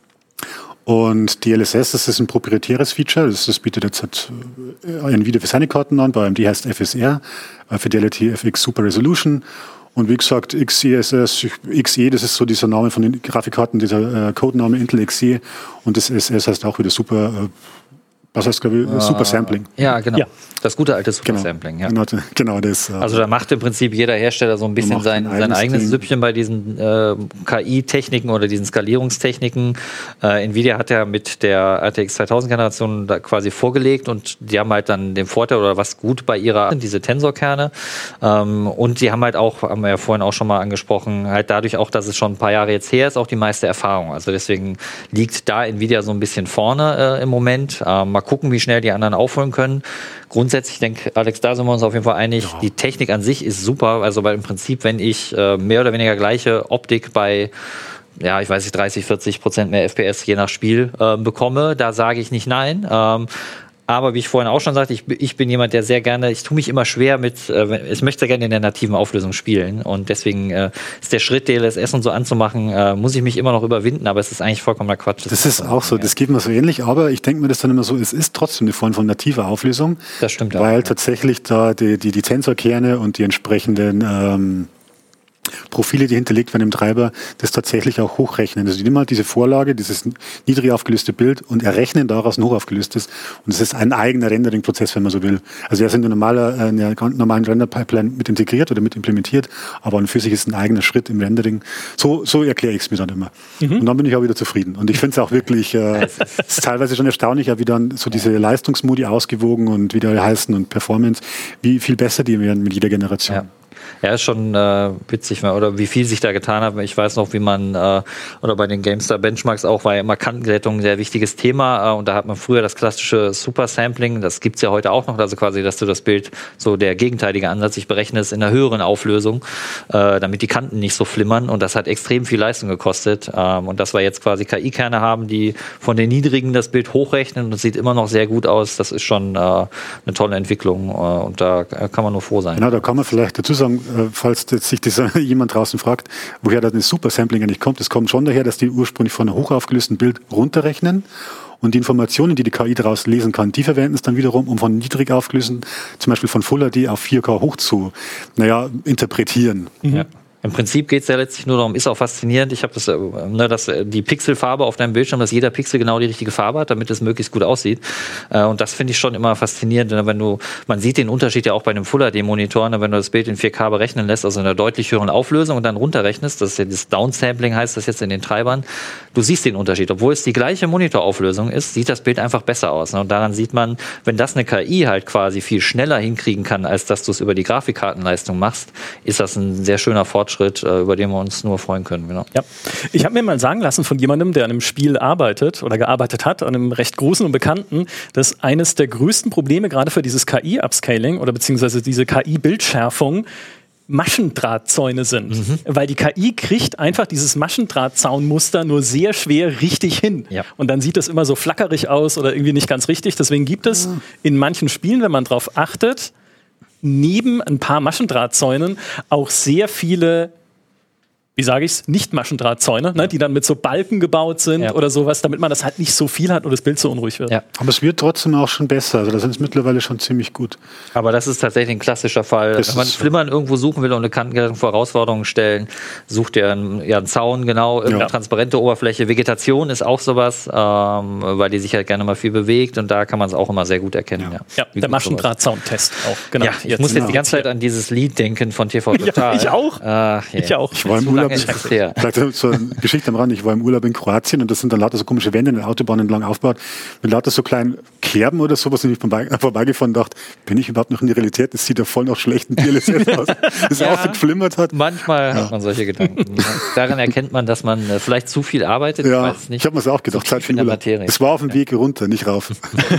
Und D L S S, das ist ein proprietäres Feature. Das, das bietet jetzt halt äh, Nvidia für seine Karten an. Bei A M D heißt F S R, äh, Fidelity F X Super Resolution. Und wie gesagt, X E S S, X E, das ist so dieser Name von den Grafikkarten, dieser äh, Codename Intel X E. Und das S S heißt auch wieder Super, äh, was heißt, glaube ich, uh, Super Sampling. Ja, genau. Ja. Das gute alte Super genau. Sampling, ja. Genau, genau das. Äh, also da macht im Prinzip jeder Hersteller so ein bisschen sein, ein sein eigenes Ding. Süppchen bei diesen äh, K I-Techniken oder diesen Skalierungstechniken. Äh, Nvidia hat ja mit der R T X zweitausend-Generation da quasi vorgelegt und die haben halt dann den Vorteil oder was gut bei ihrer, diese Tensorkerne. Ähm, und die haben halt auch, haben wir ja vorhin auch schon mal angesprochen, halt dadurch auch, dass es schon ein paar Jahre jetzt her ist, auch die meiste Erfahrung. Also deswegen liegt da Nvidia so ein bisschen vorne äh, im Moment. Äh, mal gucken, wie schnell die anderen aufholen können. Grundsätzlich, denke Alex, da sind wir uns auf jeden Fall einig, ja. Die Technik an sich ist super, also weil im Prinzip, wenn ich äh, mehr oder weniger gleiche Optik bei, ja, ich weiß nicht, dreißig, vierzig Prozent mehr F P S je nach Spiel äh, bekomme, da sage ich nicht nein. Ähm, Aber wie ich vorhin auch schon sagte, ich, ich bin jemand, der sehr gerne, ich tue mich immer schwer mit, äh, ich möchte sehr gerne in der nativen Auflösung spielen und deswegen äh, ist der Schritt, D L S S und so anzumachen, äh, muss ich mich immer noch überwinden, aber es ist eigentlich vollkommener Quatsch. Das, das ist auch so, ja. Das geht mir so ähnlich, aber ich denke mir das dann immer so, es ist trotzdem eine Form von nativer Auflösung. Das stimmt auch. Weil ja. tatsächlich da die, die, die Tensorkerne und die entsprechenden ähm, Profile, die hinterlegt werden im Treiber, das tatsächlich auch hochrechnen. Also die nehmen halt diese Vorlage, dieses niedrig aufgelöste Bild und errechnen daraus ein hoch aufgelöstes. Und es ist ein eigener Rendering-Prozess, wenn man so will. Also er ist in der normaler, äh, in der normalen Render-Pipeline mit integriert oder mit implementiert, aber an für sich ist ein eigener Schritt im Rendering. So, so erkläre ich es mir dann immer. Mhm. Und dann bin ich auch wieder zufrieden. Und ich finde es auch wirklich, äh, es ist teilweise schon erstaunlich, wie dann so diese Leistungsmodi ausgewogen und wie die heißen und Performance, wie viel besser die werden mit jeder Generation. Ja. Ja, ist schon äh, witzig, oder wie viel sich da getan hat. Ich weiß noch, wie man, äh, oder bei den GameStar Benchmarks auch, war ja immer Kantenglättung ein sehr wichtiges Thema. Äh, und da hat man früher das klassische Super Sampling, das gibt's ja heute auch noch, also quasi, dass du das Bild, so der gegenteilige Ansatz, ich berechne es in einer höheren Auflösung, äh, damit die Kanten nicht so flimmern. Und das hat extrem viel Leistung gekostet. Ähm, und dass wir jetzt quasi K I-Kerne haben, die von den niedrigen das Bild hochrechnen und es sieht immer noch sehr gut aus, das ist schon äh, eine tolle Entwicklung. Äh, und da kann man nur froh sein. Genau, da kann man vielleicht dazu sagen, falls sich dieser jemand draußen fragt, woher da das Super Sampling eigentlich kommt. Das kommt schon daher, dass die ursprünglich von einem hochaufgelösten Bild runterrechnen und die Informationen, die die K I daraus lesen kann, die verwenden es dann wiederum, um von niedrig aufgelösten, zum Beispiel von Full H D auf vier K hoch zu, naja, interpretieren. Mhm. Ja. Im Prinzip geht es ja letztlich nur darum, ist auch faszinierend, ich habe das, ne, dass die Pixelfarbe auf deinem Bildschirm, dass jeder Pixel genau die richtige Farbe hat, damit es möglichst gut aussieht. Äh, und das finde ich schon immer faszinierend, wenn du, man sieht den Unterschied ja auch bei einem Full H D-Monitor, ne, wenn du das Bild in vier K berechnen lässt, also in einer deutlich höheren Auflösung und dann runterrechnest, das ist ja das Downsampling, heißt das jetzt in den Treibern, du siehst den Unterschied. Obwohl es die gleiche Monitorauflösung ist, sieht das Bild einfach besser aus. Ne? Und daran sieht man, wenn das eine K I halt quasi viel schneller hinkriegen kann, als dass du es über die Grafikkartenleistung machst, ist das ein sehr schöner Fortschritt, über den wir uns nur freuen können. Genau. Ja. Ich habe mir mal sagen lassen von jemandem, der an einem Spiel arbeitet oder gearbeitet hat, an einem recht großen und bekannten, dass eines der größten Probleme gerade für dieses K I-Upscaling oder beziehungsweise diese K I-Bildschärfung Maschendrahtzäune sind. Mhm. Weil die K I kriegt einfach dieses Maschendrahtzaunmuster nur sehr schwer richtig hin. Ja. Und dann sieht das immer so flackerig aus oder irgendwie nicht ganz richtig. Deswegen gibt es mhm. in manchen Spielen, wenn man drauf achtet, neben ein paar Maschendrahtzäunen auch sehr viele wie sage ich's, nicht Maschendrahtzäune, ne, die dann mit so Balken gebaut sind ja. oder sowas, damit man das halt nicht so viel hat und das Bild so unruhig wird. Ja. Aber es wird trotzdem auch schon besser. Also da sind es mittlerweile schon ziemlich gut. Aber das ist tatsächlich ein klassischer Fall. Das Wenn man Flimmern irgendwo suchen will und eine Kanten vor Herausforderungen stellen, sucht ihr einen, ja, einen Zaun, genau, irgendeine ja. transparente Oberfläche. Vegetation ist auch sowas, ähm, weil die sich halt gerne mal viel bewegt und da kann man es auch immer sehr gut erkennen. Ja, ja. ja der Maschendrahtzaun-Test auch. Genau. Ja, ich jetzt muss genau. jetzt die ganze Zeit an dieses Lied denken von T V Total. Ja, ich auch. Ach, yeah. Ich auch. Ich war im Urlaub. Vielleicht so eine Geschichte am Rand. Ich war im Urlaub in Kroatien und das sind dann lauter so komische Wände in der Autobahn entlang aufgebaut mit lauter so kleinen Kerben oder sowas und ich bin vorbei, vorbeigefahren und dachte, bin ich überhaupt noch in die Realität? Das sieht ja voll nach schlechten D L S S aus. Das ja, auch so geflimmert hat. Manchmal ja. hat man solche Gedanken. Daran erkennt man, dass man äh, vielleicht zu viel arbeitet. Ja, ich weiß nicht. Ich habe mir das auch gedacht. Zeit für den Urlaub. Es war auf dem Weg runter, nicht rauf.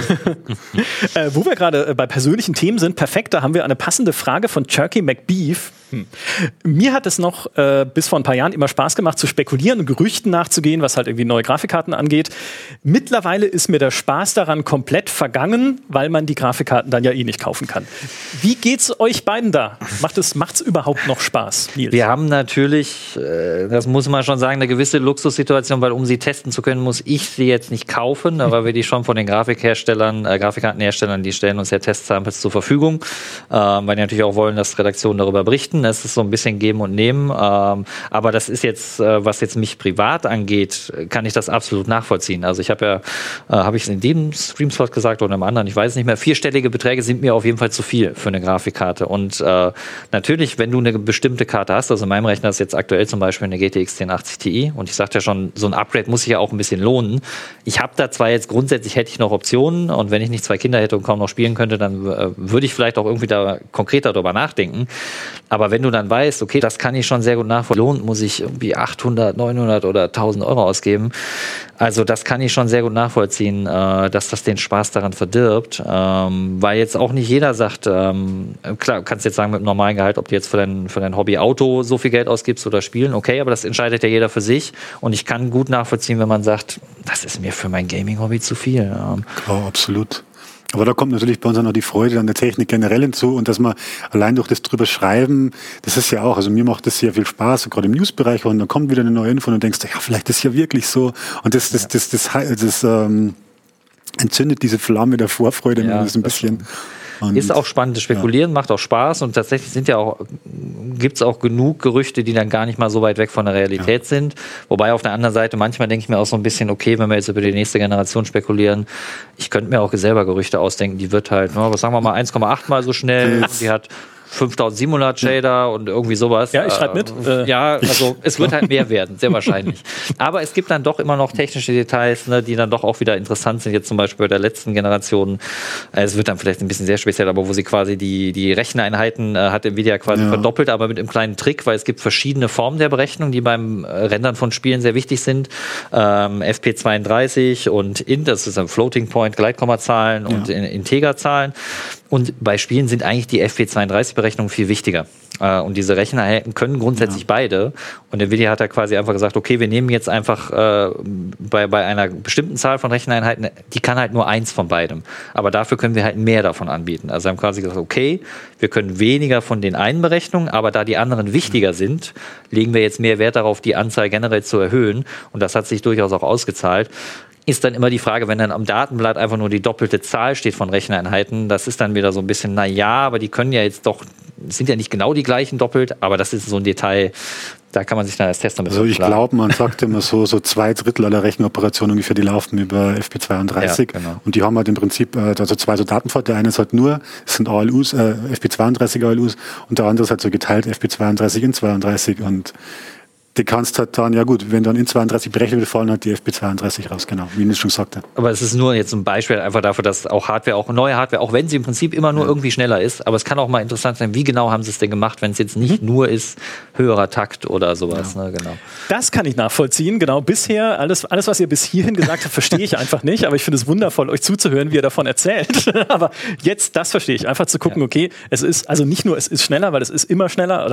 äh, wo wir gerade äh, bei persönlichen Themen sind, perfekt, da haben wir eine passende Frage von Turkey McBeef. Hm. Mir hat es noch äh, bis vor ein paar Jahren immer Spaß gemacht, zu spekulieren und Gerüchten nachzugehen, was halt irgendwie neue Grafikkarten angeht. Mittlerweile ist mir der Spaß daran komplett vergangen, weil man die Grafikkarten dann ja eh nicht kaufen kann. Wie geht's euch beiden da? Macht es macht's überhaupt noch Spaß, Nils? Wir haben natürlich, äh, das muss man schon sagen, eine gewisse Luxussituation, weil um sie testen zu können, muss ich sie jetzt nicht kaufen, aber wir die schon von den Grafikherstellern, äh, Grafikkartenherstellern, die stellen uns ja Testsamples zur Verfügung, äh, weil die natürlich auch wollen, dass Redaktionen darüber berichten. Es ist so ein bisschen Geben und Nehmen. Ähm, aber das ist jetzt, äh, was jetzt mich privat angeht, kann ich das absolut nachvollziehen. Also ich habe ja, äh, habe ich es in dem Streamslot gesagt oder im anderen, ich weiß nicht mehr, vierstellige Beträge sind mir auf jeden Fall zu viel für eine Grafikkarte. Und äh, natürlich, wenn du eine bestimmte Karte hast, also in meinem Rechner ist jetzt aktuell zum Beispiel eine G T X zehn achtzig Ti und ich sagte ja schon, so ein Upgrade muss sich ja auch ein bisschen lohnen. Ich habe da zwar jetzt grundsätzlich, hätte ich noch Optionen und wenn ich nicht zwei Kinder hätte und kaum noch spielen könnte, dann äh, würde ich vielleicht auch irgendwie da konkreter darüber nachdenken. Aber wenn du dann weißt, okay, das kann ich schon sehr gut nachvollziehen, lohnt, muss ich irgendwie achthundert, neunhundert oder tausend Euro ausgeben. Also das kann ich schon sehr gut nachvollziehen, äh, dass das den Spaß daran verdirbt. Ähm, weil jetzt auch nicht jeder sagt, ähm, klar, du kannst jetzt sagen mit einem normalen Gehalt, ob du jetzt für dein, für dein Hobby Auto so viel Geld ausgibst oder spielen, okay, aber das entscheidet ja jeder für sich. Und ich kann gut nachvollziehen, wenn man sagt, das ist mir für mein Gaming-Hobby zu viel. Ähm, Klar, absolut. Aber da kommt natürlich bei uns auch noch die Freude an der Technik generell hinzu und dass man allein durch das drüber schreiben, das ist ja auch, also mir macht das sehr viel Spaß, gerade im Newsbereich, und dann kommt wieder eine neue Info und du denkst, ja, vielleicht ist ja wirklich so und das, das, das, das, das, das, das ähm, entzündet diese Flamme der Vorfreude ja, das ein bisschen. Und ist auch spannend, das Spekulieren ja. macht auch Spaß und tatsächlich sind ja auch, gibt es auch genug Gerüchte, die dann gar nicht mal so weit weg von der Realität ja. sind. Wobei auf der anderen Seite, manchmal denke ich mir auch so ein bisschen, okay, wenn wir jetzt über die nächste Generation spekulieren, ich könnte mir auch selber Gerüchte ausdenken, die wird halt, was sagen wir mal, eins Komma acht mal so schnell, und die hat fünftausendsiebenhundert Shader und irgendwie sowas. Ja, ich schreibe mit. Äh, ja, also es wird halt mehr werden, sehr wahrscheinlich. Aber es gibt dann doch immer noch technische Details, ne, die dann doch auch wieder interessant sind. Jetzt zum Beispiel bei der letzten Generation. Äh, es wird dann vielleicht ein bisschen sehr speziell, aber wo sie quasi die, die Recheneinheiten äh, hat Nvidia quasi ja. verdoppelt, aber mit einem kleinen Trick, weil es gibt verschiedene Formen der Berechnung, die beim äh, Rendern von Spielen sehr wichtig sind. Ähm, F P zweiunddreißig und Int, das ist ein Floating Point, Gleitkommazahlen ja. und Integerzahlen. Und bei Spielen sind eigentlich die F P zweiunddreißig-Berechnungen viel wichtiger. Äh, und diese Recheneinheiten können grundsätzlich ja. beide. Und Nvidia hat da quasi einfach gesagt, okay, wir nehmen jetzt einfach äh, bei, bei einer bestimmten Zahl von Recheneinheiten, die kann halt nur eins von beidem. Aber dafür können wir halt mehr davon anbieten. Also haben quasi gesagt, okay, wir können weniger von den einen Berechnungen, aber da die anderen wichtiger sind, legen wir jetzt mehr Wert darauf, die Anzahl generell zu erhöhen. Und das hat sich durchaus auch ausgezahlt. Ist dann immer die Frage, wenn dann am Datenblatt einfach nur die doppelte Zahl steht von Recheneinheiten, das ist dann wieder so ein bisschen, na ja, aber die können ja jetzt doch, sind ja nicht genau die gleichen doppelt, aber das ist so ein Detail, da kann man sich dann als Tester ein bisschen Also ich glaube, man sagt immer so, so zwei Drittel aller Rechenoperationen ungefähr, die laufen über F P zweiunddreißig ja, genau. und die haben halt im Prinzip also zwei so Datenpforte, der eine ist halt nur, es sind A L Us, äh, F P zweiunddreißig A L Us und der andere ist halt so geteilt F P zweiunddreißig in zweiunddreißig und du kannst halt dann, ja gut, wenn dann in zweiunddreißig berechnet wird, fallen halt die F P zweiunddreißig raus, genau, wie ich schon sagte. Aber es ist nur jetzt ein Beispiel einfach dafür, dass auch Hardware, auch neue Hardware, auch wenn sie im Prinzip immer nur ja. irgendwie schneller ist, aber es kann auch mal interessant sein, wie genau haben sie es denn gemacht, wenn es jetzt nicht mhm. nur ist, höherer Takt oder sowas. Ja. Ne, genau. Das kann ich nachvollziehen, genau. Bisher, alles, alles, was ihr bis hierhin gesagt habt, verstehe ich einfach nicht, aber ich finde es wundervoll, euch zuzuhören, wie ihr davon erzählt. Aber jetzt, das verstehe ich. Einfach zu gucken, ja. okay, es ist, also nicht nur, es ist schneller, weil es ist immer schneller, oder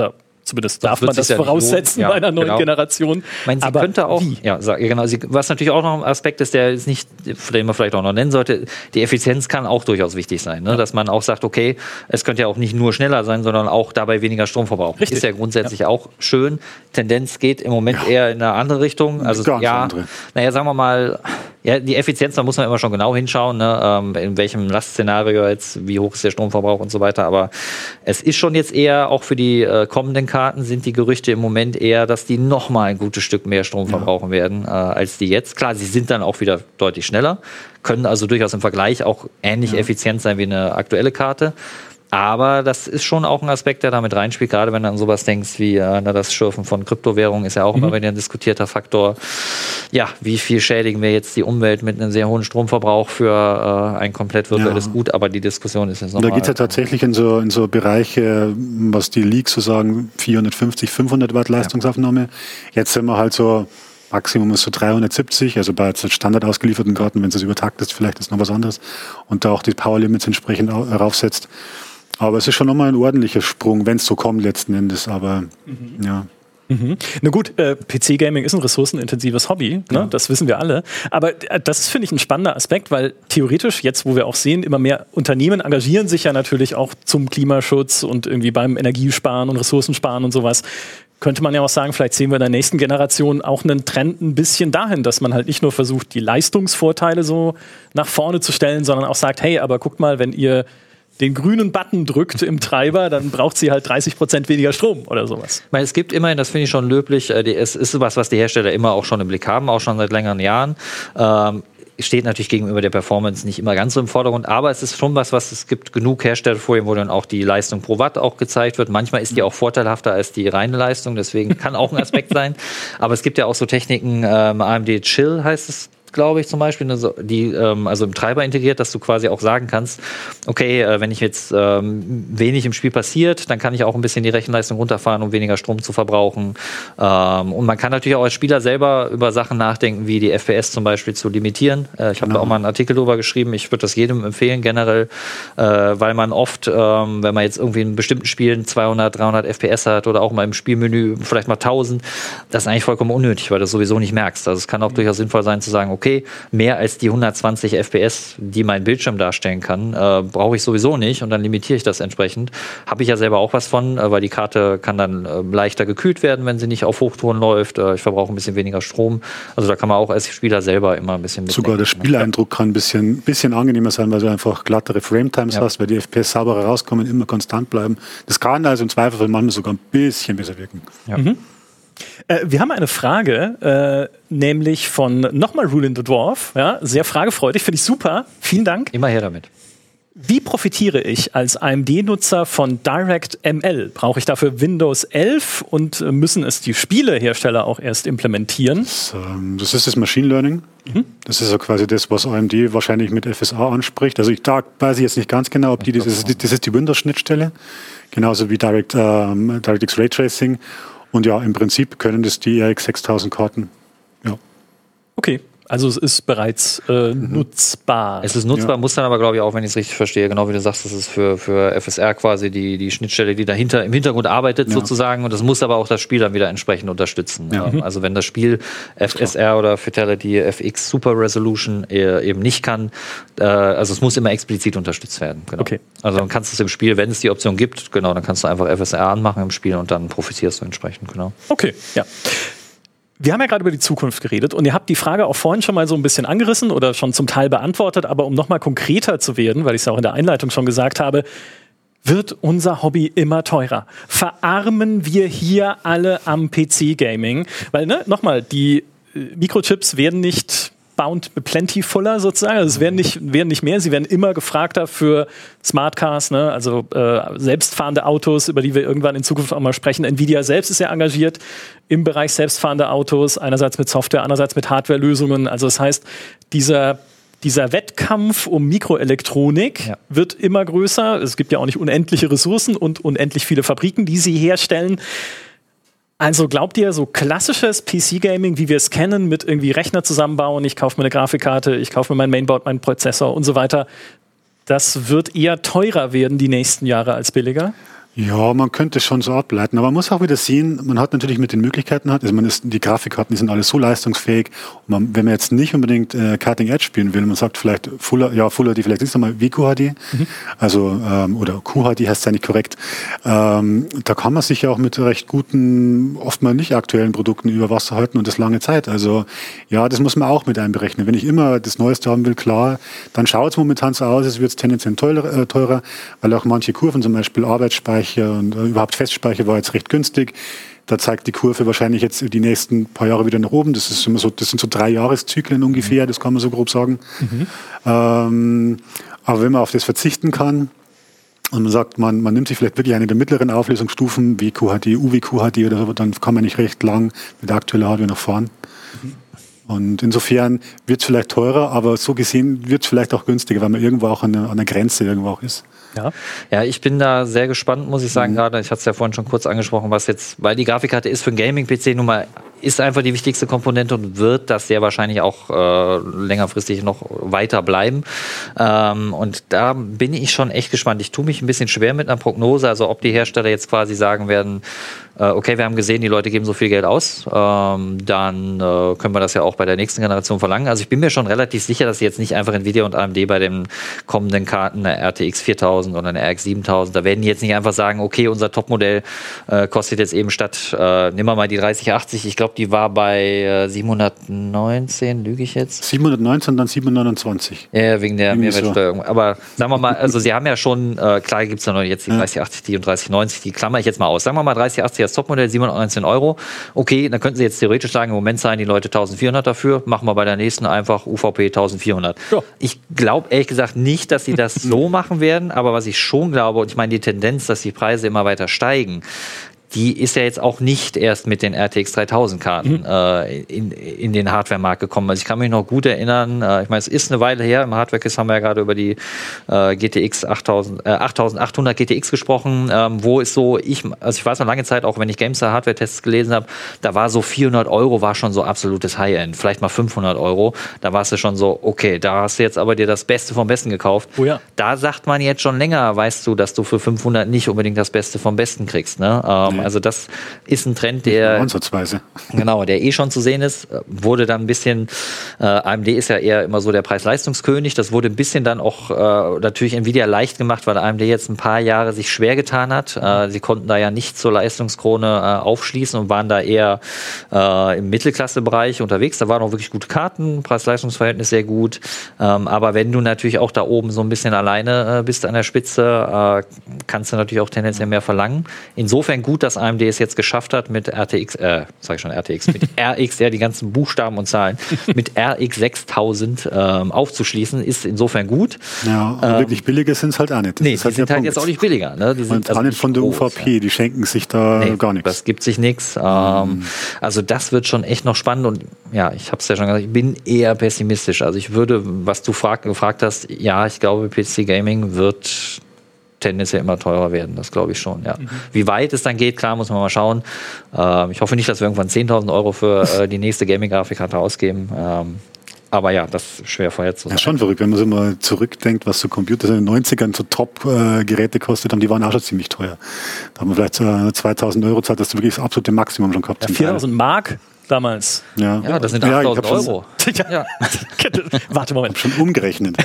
Zumindest darf man das voraussetzen ja, bei einer neuen genau. Generation. Ich meine, sie aber könnte auch, wie? ja, genau, sie, was natürlich auch noch ein Aspekt ist, der ist nicht, den man vielleicht auch noch nennen sollte, die Effizienz kann auch durchaus wichtig sein, ne? Ja. Dass man auch sagt, okay, es könnte ja auch nicht nur schneller sein, sondern auch dabei weniger Strom verbrauchen. Richtig. Ist ja grundsätzlich ja. auch schön. Tendenz geht im Moment ja. eher in eine andere Richtung. Also Ganz ja, andere. naja, sagen wir mal, ja, die Effizienz, da muss man immer schon genau hinschauen, ne? ähm, in welchem Lastszenario jetzt, wie hoch ist der Stromverbrauch und so weiter. Aber es ist schon jetzt eher, auch für die äh, kommenden Karten sind die Gerüchte im Moment eher, dass die noch mal ein gutes Stück mehr Strom ja. verbrauchen werden, äh, als die jetzt. Klar, sie sind dann auch wieder deutlich schneller, können also durchaus im Vergleich auch ähnlich ja. effizient sein wie eine aktuelle Karte. Aber das ist schon auch ein Aspekt, der damit reinspielt, gerade wenn du an sowas denkst wie äh, na, das Schürfen von Kryptowährungen ist ja auch mhm. immer wieder ein diskutierter Faktor. Ja, wie viel schädigen wir jetzt die Umwelt mit einem sehr hohen Stromverbrauch für äh, ein komplett virtuelles ja. Gut, aber die Diskussion ist jetzt nochmal... Da geht es ja tatsächlich in so, in so Bereiche, was die Leaks so sagen, vierhundertfünfzig, fünfhundert Watt Leistungsaufnahme. Ja. Jetzt sind wir halt so, Maximum ist so dreihundertsiebzig, also bei jetzt Standard ausgelieferten Karten, wenn es übertaktet ist, vielleicht ist noch was anderes und da auch die Power Limits entsprechend raufsetzt. Aber es ist schon nochmal ein ordentlicher Sprung, wenn es so kommt letzten Endes, aber mhm. ja. Mhm. Na gut, äh, P C-Gaming ist ein ressourcenintensives Hobby, ne? Ja. Das wissen wir alle. Aber äh, das ist, finde ich, ein spannender Aspekt, weil theoretisch, jetzt wo wir auch sehen, immer mehr Unternehmen engagieren sich ja natürlich auch zum Klimaschutz und irgendwie beim Energiesparen und Ressourcensparen und sowas. Könnte man ja auch sagen, vielleicht sehen wir in der nächsten Generation auch einen Trend ein bisschen dahin, dass man halt nicht nur versucht, die Leistungsvorteile so nach vorne zu stellen, sondern auch sagt, hey, aber guckt mal, wenn ihr den grünen Button drückt im Treiber, dann braucht sie halt dreißig Prozent weniger Strom oder sowas. Ich meine, es gibt immerhin, das finde ich schon löblich, es ist was, was die Hersteller immer auch schon im Blick haben, auch schon seit längeren Jahren. Ähm, steht natürlich gegenüber der Performance nicht immer ganz so im Vordergrund, aber es ist schon was, was es gibt genug Herstellerfolien, wo dann auch die Leistung pro Watt auch gezeigt wird. Manchmal ist die auch vorteilhafter als die reine Leistung, deswegen kann auch ein Aspekt sein. Aber es gibt ja auch so Techniken, ähm, A M D Chill heißt es, glaube ich, zum Beispiel, die ähm, also im Treiber integriert, dass du quasi auch sagen kannst, okay, äh, wenn ich jetzt ähm, wenig im Spiel passiert, dann kann ich auch ein bisschen die Rechenleistung runterfahren, um weniger Strom zu verbrauchen. Ähm, und man kann natürlich auch als Spieler selber über Sachen nachdenken, wie die F P S zum Beispiel zu limitieren. Äh, ich habe genau. da auch mal einen Artikel drüber geschrieben. Ich würde das jedem empfehlen, generell, äh, weil man oft, ähm, wenn man jetzt irgendwie in bestimmten Spielen zweihundert, dreihundert F P S hat oder auch mal im Spielmenü vielleicht mal tausend, das ist eigentlich vollkommen unnötig, weil du das sowieso nicht merkst. Also es kann auch mhm. durchaus sinnvoll sein zu sagen, okay, mehr als die hundertzwanzig F P S, die mein Bildschirm darstellen kann, äh, brauche ich sowieso nicht und dann limitiere ich das entsprechend. Habe ich ja selber auch was von, äh, weil die Karte kann dann äh, leichter gekühlt werden, wenn sie nicht auf Hochtouren läuft. Äh, ich verbrauche ein bisschen weniger Strom. Also da kann man auch als Spieler selber immer ein bisschen mitdenken. Sogar der Spieleindruck kann ein bisschen, bisschen angenehmer sein, weil du einfach glattere Frametimes ja. hast, weil die F P S sauberer rauskommen, immer konstant bleiben. Das kann also im Zweifelsfall manchmal sogar ein bisschen besser wirken. Ja. Mhm. Äh, wir haben eine Frage, äh, nämlich von nochmal Rule in the Dwarf. Ja, sehr fragefreudig, finde ich super. Vielen Dank. Immer her damit. Wie profitiere ich als A M D-Nutzer von DirectML? Brauche ich dafür Windows elf und äh, müssen es die Spielehersteller auch erst implementieren? Das, ähm, das ist das Machine Learning. Mhm. Das ist ja quasi das, was A M D wahrscheinlich mit F S A anspricht. Also ich da weiß ich jetzt nicht ganz genau, ob die, das ist, das ist die Windows-Schnittstelle. Genauso wie Direct, ähm, DirectX Raytracing. Und ja, im Prinzip können das die R X sechstausend Karten. Ja. Okay, also es ist bereits äh, mhm. nutzbar. Es ist nutzbar, ja. muss dann aber, glaube ich, auch, wenn ich es richtig verstehe, genau wie du sagst, das ist für, für F S R quasi die, die Schnittstelle, die dahinter im Hintergrund arbeitet ja. sozusagen. Und das muss aber auch das Spiel dann wieder entsprechend unterstützen. Ja. Ähm, also wenn das Spiel F S R oder Fidelity F X Super Resolution eben nicht kann, äh, also es muss immer explizit unterstützt werden. Genau. Okay. Also dann kannst du es im Spiel, wenn es die Option gibt, genau, dann kannst du einfach F S R anmachen im Spiel und dann profitierst du entsprechend, genau. Okay, ja. Wir haben ja gerade über die Zukunft geredet und ihr habt die Frage auch vorhin schon mal so ein bisschen angerissen oder schon zum Teil beantwortet, aber um noch mal konkreter zu werden, weil ich es auch in der Einleitung schon gesagt habe, wird unser Hobby immer teurer? Verarmen wir hier alle am P C-Gaming? Weil, ne, nochmal, die Mikrochips werden nicht bound plentyfuller sozusagen, also es werden nicht, werden nicht mehr, sie werden immer gefragter für Smartcars, ne? Also äh, selbstfahrende Autos, über die wir irgendwann in Zukunft auch mal sprechen. Nvidia selbst ist ja engagiert im Bereich selbstfahrende Autos, einerseits mit Software, andererseits mit Hardwarelösungen. Also das heißt, dieser Dieser Wettkampf um Mikroelektronik ja. wird immer größer. Es gibt ja auch nicht unendliche Ressourcen und unendlich viele Fabriken, die sie herstellen. Also glaubt ihr, so klassisches P C-Gaming, wie wir es kennen, mit irgendwie Rechner zusammenbauen, ich kaufe mir eine Grafikkarte, ich kaufe mir mein Mainboard, meinen Prozessor und so weiter, das wird eher teurer werden die nächsten Jahre als billiger? Ja, man könnte schon so ableiten, aber man muss auch wieder sehen, man hat natürlich mit den Möglichkeiten, hat, also man ist, die Grafikkarten, die sind alle so leistungsfähig. Und man, wenn man jetzt nicht unbedingt äh, Cutting Edge spielen will, man sagt vielleicht Full, ja, Full H D, vielleicht ist es mal W Q H D, mhm. also ähm, oder Q H D heißt es ja nicht korrekt. Ähm, da kann man sich ja auch mit recht guten, oftmals nicht aktuellen Produkten über Wasser halten und das lange Zeit. Also ja, das muss man auch mit einberechnen. Wenn ich immer das Neueste haben will, klar, dann schaut es momentan so aus, es wird tendenziell teurer, äh, teurer, weil auch manche Kurven, zum Beispiel Arbeitsspeicher und äh, überhaupt Festspeicher war jetzt recht günstig. Da zeigt die Kurve wahrscheinlich jetzt die nächsten paar Jahre wieder nach oben. Das ist immer so, das sind so drei Jahreszyklen ungefähr, das kann man so grob sagen. Mhm. Ähm, aber wenn man auf das verzichten kann und man sagt, man, man nimmt sich vielleicht wirklich eine der mittleren Auflösungsstufen, W Q H D, U W Q H D oder so, dann kann man nicht recht lang mit der aktuellen Hardware noch fahren. Mhm. Und insofern wird es vielleicht teurer, aber so gesehen wird es vielleicht auch günstiger, weil man irgendwo auch an der, an der Grenze irgendwo auch ist. Ja. ja, ich bin da sehr gespannt, muss ich sagen, mhm. gerade. Ich hatte es ja vorhin schon kurz angesprochen, was jetzt, weil die Grafikkarte ist für einen Gaming-P C nun mal, ist einfach die wichtigste Komponente und wird das sehr wahrscheinlich auch äh, längerfristig noch weiter bleiben. Ähm, und da bin ich schon echt gespannt. Ich tue mich ein bisschen schwer mit einer Prognose, also ob die Hersteller jetzt quasi sagen werden, äh, okay, wir haben gesehen, die Leute geben so viel Geld aus, ähm, dann äh, können wir das ja auch bei der nächsten Generation verlangen. Also ich bin mir schon relativ sicher, dass sie jetzt nicht einfach Nvidia und A M D bei den kommenden Karten, eine R T X viertausend oder eine R X siebentausend, da werden die jetzt nicht einfach sagen, okay, unser Topmodell äh, kostet jetzt eben statt, äh, nehmen wir mal die dreißig achtzig, ich glaube, die war bei äh, siebenhundertneunzehn, lüge ich jetzt? siebenhundertneunzehn, dann siebenhundertneunundzwanzig. Ja, wegen der Irgendwie Mehrwertsteuer. So. Aber sagen wir mal, also sie haben ja schon, äh, klar gibt es ja noch jetzt die ja. dreißig achtzig und dreißig neunzig, die klammer ich jetzt mal aus. Sagen wir mal dreißig achtzig als Topmodell, siebenhundertneunzehn Euro. Okay, dann könnten sie jetzt theoretisch sagen, im Moment zahlen die Leute eintausendvierhundert dafür, machen wir bei der nächsten einfach U V P eintausendvierhundert. Ja. Ich glaube ehrlich gesagt nicht, dass sie das so machen werden, aber was ich schon glaube, und ich meine die Tendenz, dass die Preise immer weiter steigen, die ist ja jetzt auch nicht erst mit den R T X dreitausend Karten mhm. äh, in, in den Hardware-Markt gekommen. Also ich kann mich noch gut erinnern, äh, ich meine, es ist eine Weile her, im Hardware-Kiss haben wir ja gerade über die äh, G T X achttausend, äh, achttausendachthundert G T X gesprochen, ähm, wo ist so, ich, also ich weiß noch lange Zeit, auch wenn ich GameStar Hardware-Tests gelesen habe, da war so vierhundert Euro war schon so absolutes High-End, vielleicht mal fünfhundert Euro, da warst du schon so, okay, da hast du jetzt aber dir das Beste vom Besten gekauft. Oh ja. Da sagt man jetzt schon länger, weißt du, dass du für fünfhundert nicht unbedingt das Beste vom Besten kriegst, ne? Ähm, Also das ist ein Trend, der ansatzweise. Genau, der eh schon zu sehen ist. Wurde dann ein bisschen, äh, A M D ist ja eher immer so der Preis-Leistungskönig. Das wurde ein bisschen dann auch äh, natürlich Nvidia leicht gemacht, weil A M D jetzt ein paar Jahre sich schwer getan hat. Äh, sie konnten da ja nicht zur Leistungskrone äh, aufschließen und waren da eher äh, im Mittelklasse-Bereich unterwegs. Da waren auch wirklich gute Karten, Preis-Leistungs-Verhältnis sehr gut. Ähm, aber wenn du natürlich auch da oben so ein bisschen alleine äh, bist an der Spitze, äh, kannst du natürlich auch tendenziell mehr verlangen. Insofern gut, dass A M D es jetzt geschafft hat, mit R T X, äh, sag ich schon R T X, mit R X, ja, die ganzen Buchstaben und Zahlen, mit R X sechstausend ähm, aufzuschließen, ist insofern gut. Ja, aber ähm, wirklich billiger sind es halt auch nicht. Das nee, ist die halt sind halt jetzt auch nicht billiger. Ne? Die sind und also nicht von der groß, U V P, ja. Die schenken sich da nee, gar nichts. Das gibt sich nichts. Ähm, mhm. Also das wird schon echt noch spannend und ja, ich habe es ja schon gesagt, ich bin eher pessimistisch. Also ich würde, was du frag, gefragt hast, ja, ich glaube, P C Gaming wird tendenziell immer teurer werden, das glaube ich schon, ja. Mhm. Wie weit es dann geht, klar, muss man mal schauen. Ähm, ich hoffe nicht, dass wir irgendwann zehntausend Euro für äh, die nächste Gaming-Grafikkarte ausgeben. Ähm, aber ja, das ist schwer vorherzusagen. Ja, schon verrückt, wenn man so mal zurückdenkt, was so Computer in den neunzigern so Top-Geräte äh, gekostet haben, die waren auch schon ziemlich teuer. Da haben wir vielleicht äh, zweitausend Euro zahlt, das ist wirklich das absolute Maximum schon gehabt. Ja, viertausend Mark damals. Ja, ja das sind achttausend ja, Euro. Ja. Ja. Warte, Moment. Ich habe schon umgerechnet.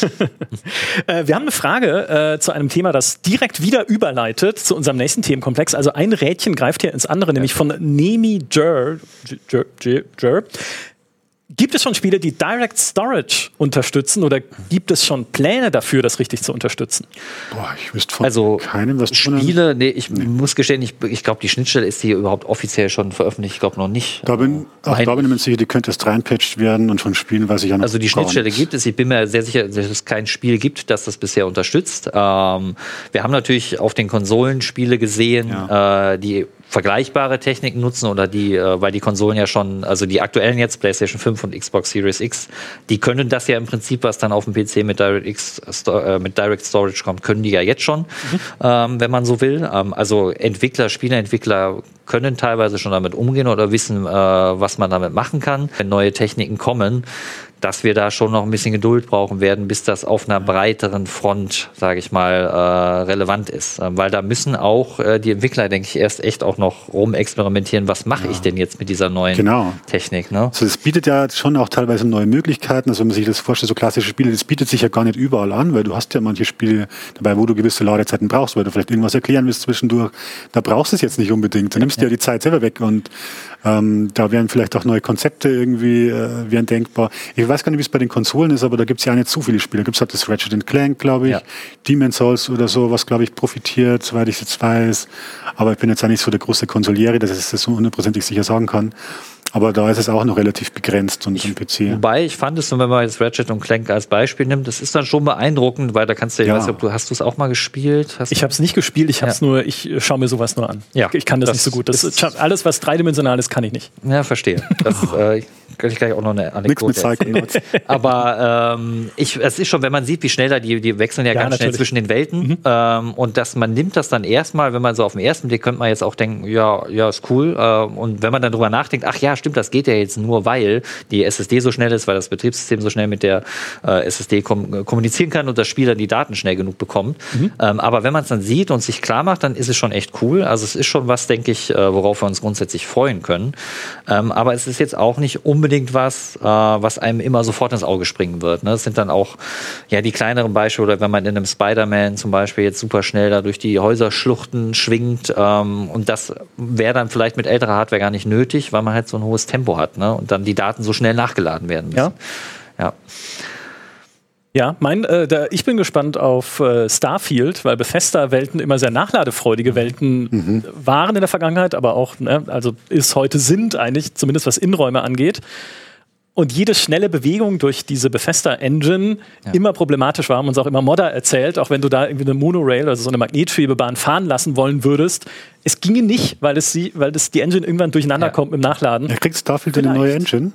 äh, wir haben eine Frage äh, zu einem Thema, das direkt wieder überleitet zu unserem nächsten Themenkomplex. Also ein Rädchen greift hier ins andere, nämlich von Nemi Jer. Jer, Jer, Jer. Gibt es schon Spiele, die Direct Storage unterstützen oder gibt es schon Pläne dafür, das richtig zu unterstützen? Boah, ich wüsste von also, keinem, was Spiele, nee, ich nee. muss gestehen, ich, ich glaube, die Schnittstelle ist hier überhaupt offiziell schon veröffentlicht, ich glaube noch nicht. Da bin, ach, da bin ich mir sicher, die könnte erst reinpatcht werden und schon spielen, weiß ich ja noch. Also die Schnittstelle gibt es, ich bin mir sehr sicher, dass es kein Spiel gibt, das das bisher unterstützt. Ähm, wir haben natürlich auf den Konsolen Spiele gesehen, ja. äh, die vergleichbare Techniken nutzen oder die, äh, weil die Konsolen ja schon, also die aktuellen jetzt, PlayStation fünf und Xbox Series X, die können das ja im Prinzip, was dann auf dem P C mit Direct, X, äh, mit Direct Storage kommt, können die ja jetzt schon, mhm. ähm, wenn man so will. Ähm, also Entwickler, Spieleentwickler können teilweise schon damit umgehen oder wissen, äh, was man damit machen kann. Wenn neue Techniken kommen, dass wir da schon noch ein bisschen Geduld brauchen werden, bis das auf einer breiteren Front, sage ich mal, äh, relevant ist. Ähm, weil da müssen auch äh, die Entwickler, denke ich, erst echt auch noch rumexperimentieren, was mache ja. ich denn jetzt mit dieser neuen genau. Technik. Ne? Also das bietet ja schon auch teilweise neue Möglichkeiten. Also wenn man sich das vorstellt, so klassische Spiele, das bietet sich ja gar nicht überall an, weil du hast ja manche Spiele dabei, wo du gewisse Ladezeiten brauchst, weil du vielleicht irgendwas erklären willst zwischendurch. Da brauchst du es jetzt nicht unbedingt. Da nimmst du ja. ja die Zeit selber weg und ähm, da wären vielleicht auch neue Konzepte irgendwie äh, wären denkbar. Ich weiß gar nicht, wie es bei den Konsolen ist, aber da gibt es ja auch nicht so viele Spiele. Da gibt es halt das Ratchet and Clank, glaube ich, ja. Demon's Souls oder so, was, glaube ich, profitiert, soweit ich jetzt weiß. Aber ich bin jetzt auch nicht so der große Konsoliere, dass ich das so hundertprozentig sicher sagen kann. Aber da ist es auch noch relativ begrenzt und am P C. Wobei, ich fand es, wenn man jetzt Ratchet und Clank als Beispiel nimmt, das ist dann schon beeindruckend, weil da kannst du, ich ja. weiß nicht, ob du, hast du es auch mal gespielt? Hast ich habe es nicht gespielt, ich hab's ja. nur, ich schaue mir sowas nur an. Ja. Ich kann das, das nicht so gut. Das ist, alles, was dreidimensional ist, kann ich nicht. Ja, verstehe. Das äh, kann ich gleich auch noch eine Anekdote erzählen. Aber ähm, ich, es ist schon, wenn man sieht, wie schnell da die, die wechseln ja, ja ganz natürlich. schnell zwischen den Welten. Mhm. Ähm, und dass man nimmt das dann erstmal, wenn man so auf den ersten Blick, könnte man jetzt auch denken, ja, ja, ist cool. Ähm, und wenn man dann drüber nachdenkt, ach ja, stimmt, das geht ja jetzt nur, weil die S S D so schnell ist, weil das Betriebssystem so schnell mit der äh, S S D kom- kommunizieren kann und das Spiel dann die Daten schnell genug bekommt. Mhm. Ähm, aber wenn man es dann sieht und sich klar macht, dann ist es schon echt cool. Also es ist schon was, denke ich, äh, worauf wir uns grundsätzlich freuen können. Ähm, aber es ist jetzt auch nicht unbedingt was, äh, was einem immer sofort ins Auge springen wird. Ne? Es sind dann auch ja, die kleineren Beispiele, oder wenn man in einem Spider-Man zum Beispiel jetzt super schnell da durch die Häuserschluchten schwingt ähm, und das wäre dann vielleicht mit älterer Hardware gar nicht nötig, weil man halt so ein hohes Tempo hat, ne? Und dann die Daten so schnell nachgeladen werden müssen. Ja. Ja. Ja, mein, äh, da, ich bin gespannt auf äh, Starfield, weil Bethesda-Welten immer sehr nachladefreudige Welten mhm. waren in der Vergangenheit, aber auch, ne, also ist heute sind eigentlich, zumindest was Innenräume angeht. Und jede schnelle Bewegung durch diese Bethesda-Engine ja. immer problematisch war, haben uns auch immer Modder erzählt, auch wenn du da irgendwie eine Monorail, also so eine Magnetschwebebahn fahren lassen wollen würdest. Es ginge nicht, weil es sie, weil das die Engine irgendwann durcheinander ja. kommt im Nachladen. Ja, kriegt Starfield eine neue Engine?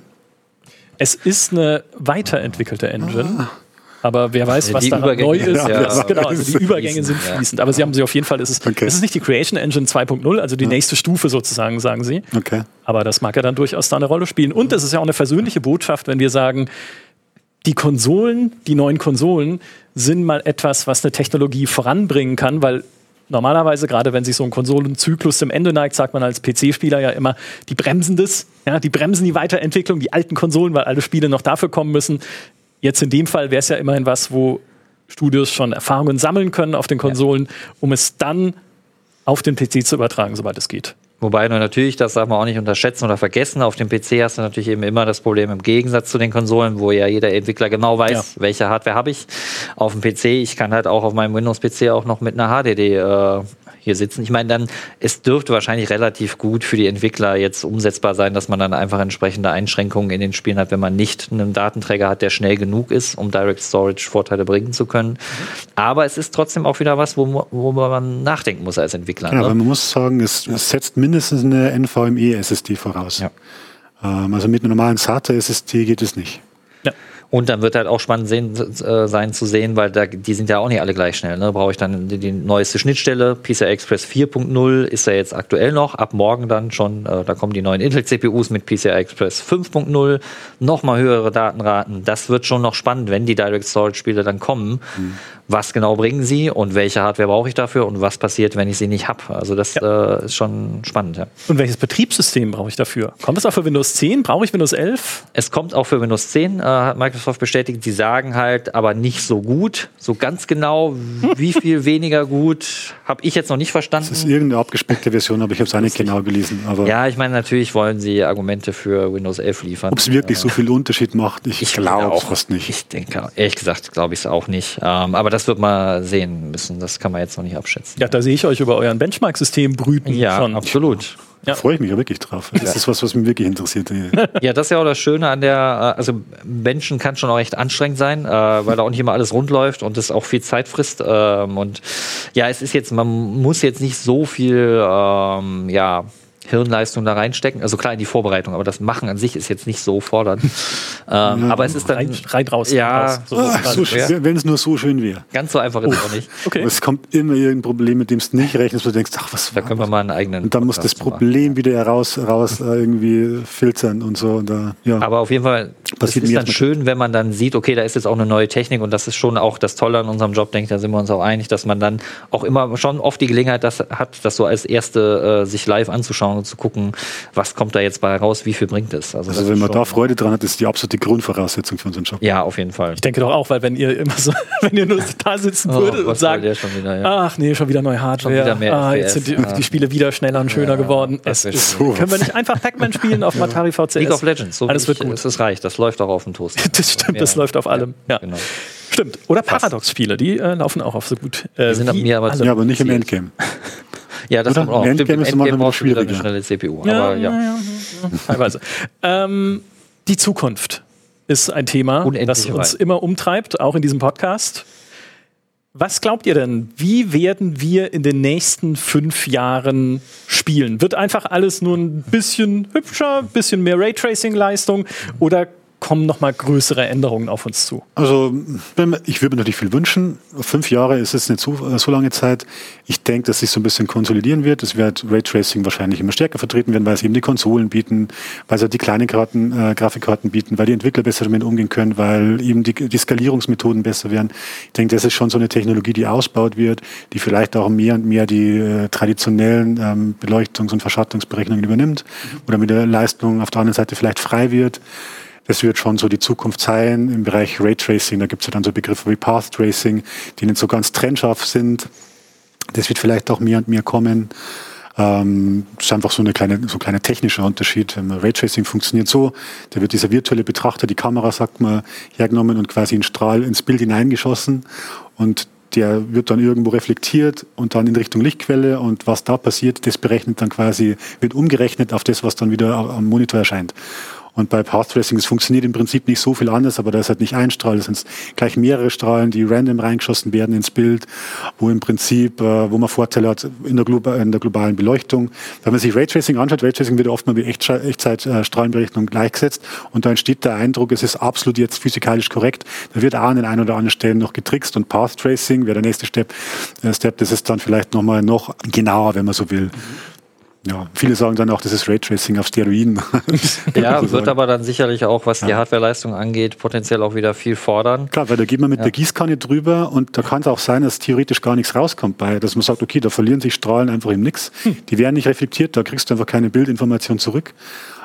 Es ist eine weiterentwickelte Engine. Ah. Aber wer weiß, ja, was da neu ist. Ja, ja. Genau, also die Übergänge sind ja. fließend. Aber sie haben sie auf jeden Fall, es ist, okay. es ist nicht die Creation Engine zwei Punkt null, also die ja. nächste Stufe sozusagen, sagen sie. Okay. Aber das mag ja dann durchaus da eine Rolle spielen. Und es ist ja auch eine versöhnliche Botschaft, wenn wir sagen, die Konsolen, die neuen Konsolen sind mal etwas, was eine Technologie voranbringen kann, weil normalerweise, gerade wenn sich so ein Konsolenzyklus zum Ende neigt, sagt man als P C-Spieler ja immer, die bremsen das, ja, die bremsen die Weiterentwicklung, die alten Konsolen, weil alle Spiele noch dafür kommen müssen. Jetzt in dem Fall wäre es ja immerhin was, wo Studios schon Erfahrungen sammeln können auf den Konsolen, ja. um es dann auf den P C zu übertragen, sobald es geht. Wobei du natürlich, das darf man auch nicht unterschätzen oder vergessen, auf dem P C hast du natürlich eben immer das Problem im Gegensatz zu den Konsolen, wo ja jeder Entwickler genau weiß, ja. welche Hardware habe ich. Auf dem P C, ich kann halt auch auf meinem Windows-P C auch noch mit einer H D D äh, hier sitzen. Ich meine, dann, es dürfte wahrscheinlich relativ gut für die Entwickler jetzt umsetzbar sein, dass man dann einfach entsprechende Einschränkungen in den Spielen hat, wenn man nicht einen Datenträger hat, der schnell genug ist, um Direct Storage Vorteile bringen zu können. Mhm. Aber es ist trotzdem auch wieder was, wo, wo man nachdenken muss als Entwickler. Ja, ne? aber man muss sagen, es, es setzt mindestens eine N V M E S S D voraus. Ja. Ähm, also mit einer normalen SATA S S D geht es nicht. Ja. Und dann wird halt auch spannend sehen, äh, sein zu sehen, weil da, die sind ja auch nicht alle gleich schnell. Ne? Brauche ich dann die, die neueste Schnittstelle. P C I Express vier Punkt null ist ja jetzt aktuell noch. Ab morgen dann schon, äh, da kommen die neuen Intel-C P Us mit P C I Express fünf Punkt null. Nochmal höhere Datenraten. Das wird schon noch spannend, wenn die Direct Storage-Spiele dann kommen. Mhm. Was genau bringen sie und welche Hardware brauche ich dafür und was passiert, wenn ich sie nicht habe? Also das ja. äh, ist schon spannend. Ja. Und welches Betriebssystem brauche ich dafür? Kommt es auch für Windows zehn? Brauche ich Windows elf? Es kommt auch für Windows zehn, äh, hat Microsoft bestätigt. Die sagen halt, aber nicht so gut. So ganz genau, wie viel weniger gut, habe ich jetzt noch nicht verstanden. Das ist irgendeine abgespeckte Version, aber ich habe es auch nicht genau gelesen. Aber ja, ich meine, natürlich wollen sie Argumente für Windows elf liefern. Ob es wirklich so viel Unterschied macht, ich, ich glaube es fast nicht. Ich denke, ehrlich gesagt, glaube ich es auch nicht. Ähm, aber das wird man sehen müssen. Das kann man jetzt noch nicht abschätzen. Ja, da sehe ich euch über euren Benchmark-System brüten. Ja, schon. Absolut. Da ja. freue ich mich ja wirklich drauf. Das ja. ist was, was mich wirklich interessiert. Ja, das ist ja auch das Schöne an der, also Benchen kann schon auch echt anstrengend sein, äh, weil da auch nicht immer alles rund läuft und es auch viel Zeit frisst. Ähm, und ja, es ist jetzt, man muss jetzt nicht so viel, ähm, ja, Hirnleistung da reinstecken. Also klar in die Vorbereitung, aber das Machen an sich ist jetzt nicht so fordernd. ähm, ja. Aber es ist dann... Rein, rein raus. Ja. Raus. So Ach, so ja. Wenn es nur so schön wäre. Ganz so einfach ist es auch nicht. Okay. Es kommt immer irgendein Problem, mit dem du nicht rechnest, wo du denkst, ach, was da können wir mal einen eigenen... Und dann muss das Problem wieder raus, raus irgendwie filtern und so. Und da, ja. Aber auf jeden Fall passiert es ist mir dann schön, wenn man dann sieht, okay, da ist jetzt auch eine neue Technik und das ist schon auch das Tolle an unserem Job, denke ich, da sind wir uns auch einig, dass man dann auch immer schon oft die Gelegenheit das hat, das so als erste äh, sich live anzuschauen und zu gucken, was kommt da jetzt bei raus, wie viel bringt es. Also, also wenn man da Freude dran hat, ist die absolute Grundvoraussetzung für unseren Job. Ja, auf jeden Fall. Ich denke doch auch, weil wenn ihr immer so, wenn ihr nur da sitzen Oh, würdet und sagt, wieder, ja. ach nee, schon wieder neue Hardware, Schon wieder mehr ah, F P S, jetzt sind die, ja. die Spiele wieder schneller und schöner Ja, geworden. das Es wäre ist, so können wir nicht einfach Pac-Man spielen auf dem Atari V C S? League of Legends, so Alles ich, wird gut. Es ist reich, das läuft auch auf dem Toast. Das stimmt, das Ja. läuft auf allem. Ja. Genau. Stimmt. Oder Paradox-Spiele, die äh, laufen auch auf so gut. Äh, Die sind ab wie mir aber alle. zu- Ja, aber nicht im Ziel. Endgame. Ja, das Oder? kommt auch. Im Stimmt, Endgame ist es manchmal brauchst du wieder eine schwieriger. schnelle C P U. Ja, aber ja. ja, ja, ja. Teilweise. ähm, die Zukunft ist ein Thema, Unendlich das uns weit. immer umtreibt, auch in diesem Podcast. Was glaubt ihr denn? Wie werden wir in den nächsten fünf Jahren spielen? Wird einfach alles nur ein bisschen hübscher, ein bisschen mehr Raytracing-Leistung oder kommen noch mal größere Änderungen auf uns zu? Also wenn man- ich würde mir natürlich viel wünschen. Fünf Jahre ist jetzt nicht so, so lange Zeit. Ich denke, dass sich so ein bisschen konsolidieren wird. Es wird Raytracing wahrscheinlich immer stärker vertreten werden, weil es eben die Konsolen bieten, weil sie die kleinen Karten, äh, Grafikkarten bieten, weil die Entwickler besser damit umgehen können, weil eben die, die Skalierungsmethoden besser werden. Ich denke, das ist schon so eine Technologie, die ausgebaut wird, die vielleicht auch mehr und mehr die äh, traditionellen ähm, Beleuchtungs- und Verschattungsberechnungen übernimmt oder mit der Leistung auf der anderen Seite vielleicht frei wird. Das wird schon so die Zukunft sein im Bereich Raytracing. Da gibt es ja dann so Begriffe wie Path Tracing, die nicht so ganz trennscharf sind. Das wird vielleicht auch mehr und mehr kommen. Ähm, das ist einfach so eine kleine, so ein kleiner technischer Unterschied. Raytracing funktioniert so, da wird dieser virtuelle Betrachter, die Kamera, sagt man, hergenommen und quasi einen Strahl ins Bild hineingeschossen und der wird dann irgendwo reflektiert und dann in Richtung Lichtquelle und was da passiert, das berechnet dann quasi, wird umgerechnet auf das, was dann wieder am Monitor erscheint. Und bei Path Tracing, das funktioniert im Prinzip nicht so viel anders, aber da ist halt nicht ein Strahl, das sind gleich mehrere Strahlen, die random reingeschossen werden ins Bild, wo im Prinzip, äh, wo man Vorteile hat in der, Glo- in der globalen Beleuchtung. Wenn man sich Raytracing anschaut, Raytracing wird oft mal mit Echtsche- Echtzeit-Strahlenberechnung gleichgesetzt und da entsteht der Eindruck, es ist absolut jetzt physikalisch korrekt. Da wird auch an den ein oder anderen Stellen noch getrickst und Path Tracing wäre der nächste Step, äh, Step, das ist dann vielleicht nochmal noch genauer, wenn man so will. Ja, viele sagen dann auch, das ist Raytracing auf Steroiden. Ja, wird aber dann sicherlich auch, was die Ja. Hardwareleistung angeht, potenziell auch wieder viel fordern. Klar, weil da geht man mit Ja. der Gießkanne drüber und da kann es auch sein, dass theoretisch gar nichts rauskommt bei, dass man sagt, okay, da verlieren sich Strahlen einfach im Nix. Die werden nicht reflektiert, da kriegst du einfach keine Bildinformation zurück.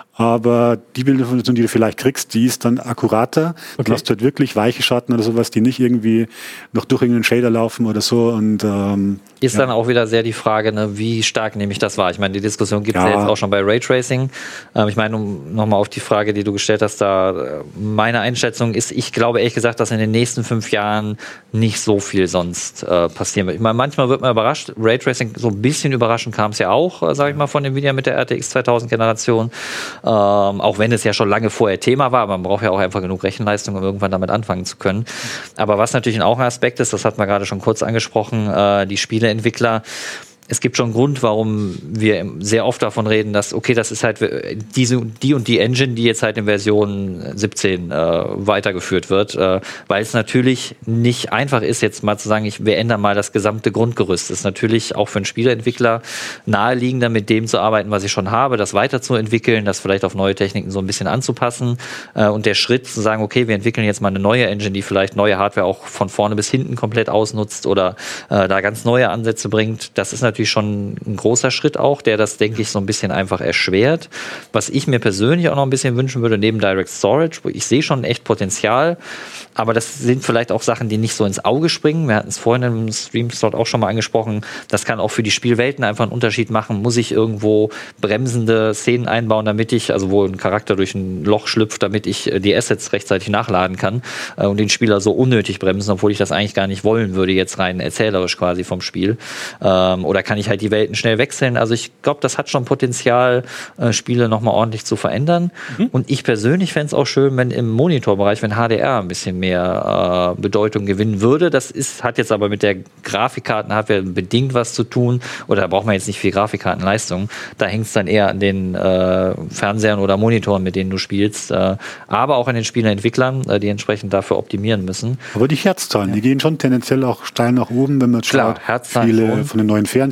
Aber die Bildinformation, die du vielleicht kriegst, die ist dann akkurater. Okay. Du hast dort wirklich weiche Schatten oder sowas, die nicht irgendwie noch durch irgendeinen Shader laufen oder so. Und ähm, Ist ja. dann auch wieder sehr die Frage, ne, wie stark nehme ich das wahr? Ich meine, die Diskussion gibt es ja. Ja. ja jetzt auch schon bei Raytracing. Ähm, ich meine, um nochmal auf die Frage, die du gestellt hast, da äh, meine Einschätzung ist, ich glaube ehrlich gesagt, dass in den nächsten fünf Jahren nicht so viel sonst äh, passieren wird. Ich meine, manchmal wird man überrascht. Raytracing, so ein bisschen überraschend kam es ja auch, äh, sage ich mal, von Nvidia mit der R T X zweitausend Generation. Ähm, auch wenn es ja schon lange vorher Thema war, aber man braucht ja auch einfach genug Rechenleistung, um irgendwann damit anfangen zu können. Aber was natürlich auch ein Aspekt ist, das hat man gerade schon kurz angesprochen, äh, die Spieleentwickler. Es gibt schon einen Grund, warum wir sehr oft davon reden, dass, okay, das ist halt diese, die und die Engine, die jetzt halt in Version siebzehn äh, weitergeführt wird, äh, weil es natürlich nicht einfach ist, jetzt mal zu sagen, ich, wir ändern mal das gesamte Grundgerüst. Es ist natürlich auch für einen Spieleentwickler naheliegender, mit dem zu arbeiten, was ich schon habe, das weiterzuentwickeln, das vielleicht auf neue Techniken so ein bisschen anzupassen äh, und der Schritt zu sagen, okay, wir entwickeln jetzt mal eine neue Engine, die vielleicht neue Hardware auch von vorne bis hinten komplett ausnutzt oder äh, da ganz neue Ansätze bringt, das ist natürlich schon ein großer Schritt auch, der das, denke ich, so ein bisschen einfach erschwert. Was ich mir persönlich auch noch ein bisschen wünschen würde, neben Direct Storage, wo ich sehe schon echt Potenzial, aber das sind vielleicht auch Sachen, die nicht so ins Auge springen. Wir hatten es vorhin im Stream-Slot auch schon mal angesprochen. Das kann auch für die Spielwelten einfach einen Unterschied machen. Muss ich irgendwo bremsende Szenen einbauen, damit ich, also wo ein Charakter durch ein Loch schlüpft, damit ich die Assets rechtzeitig nachladen kann äh, und den Spieler so unnötig bremsen, obwohl ich das eigentlich gar nicht wollen würde, jetzt rein erzählerisch quasi vom Spiel. Ähm, oder kann ich halt die Welten schnell wechseln. Also ich glaube, das hat schon Potenzial, äh, Spiele nochmal ordentlich zu verändern. Mhm. Und ich persönlich fände es auch schön, wenn im Monitorbereich, wenn H D R ein bisschen mehr äh, Bedeutung gewinnen würde. Das ist, hat jetzt aber mit der Grafikkartenhardware bedingt was zu tun. Oder da braucht man jetzt nicht viel Grafikkartenleistung. Da hängt es dann eher an den äh, Fernsehern oder Monitoren, mit denen du spielst. Äh, aber auch an den Spieleentwicklern, äh, die entsprechend dafür optimieren müssen. Aber die Herzzahlen, ja. die gehen schon tendenziell auch steil nach oben, wenn man Klar, schaut. Herzzahlen Viele schon. von den neuen Fernsehern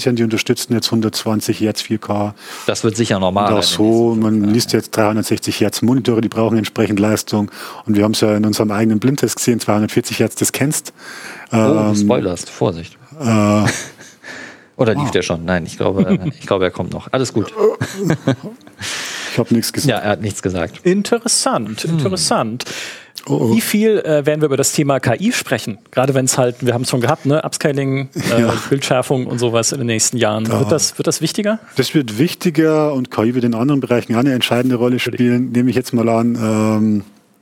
Fernsehern, die unterstützen jetzt hundertzwanzig Hertz vier K. Das wird sicher normal. Und auch so, man liest jetzt dreihundertsechzig Hertz Monitore, die brauchen entsprechend Leistung. Und wir haben es ja in unserem eigenen Blindtest gesehen, zweihundertvierzig Hertz, das kennst. Oh, ähm, du spoilerst, Vorsicht. Äh, Oder lief ah. der schon? Nein, ich glaube, ich glaube, er kommt noch. Alles gut. Ich habe nichts gesagt. Ja, er hat nichts gesagt. Interessant, interessant. Oh, oh. Wie viel äh, werden wir über das Thema K I sprechen? Gerade wenn es halt, wir haben es schon gehabt, ne? Upscaling, äh, Ja. Bildschärfung und sowas in den nächsten Jahren. Ja. Wird das, wird das wichtiger? Das wird wichtiger und K I wird in anderen Bereichen auch eine entscheidende Rolle spielen. Nehme ich jetzt mal an, ähm,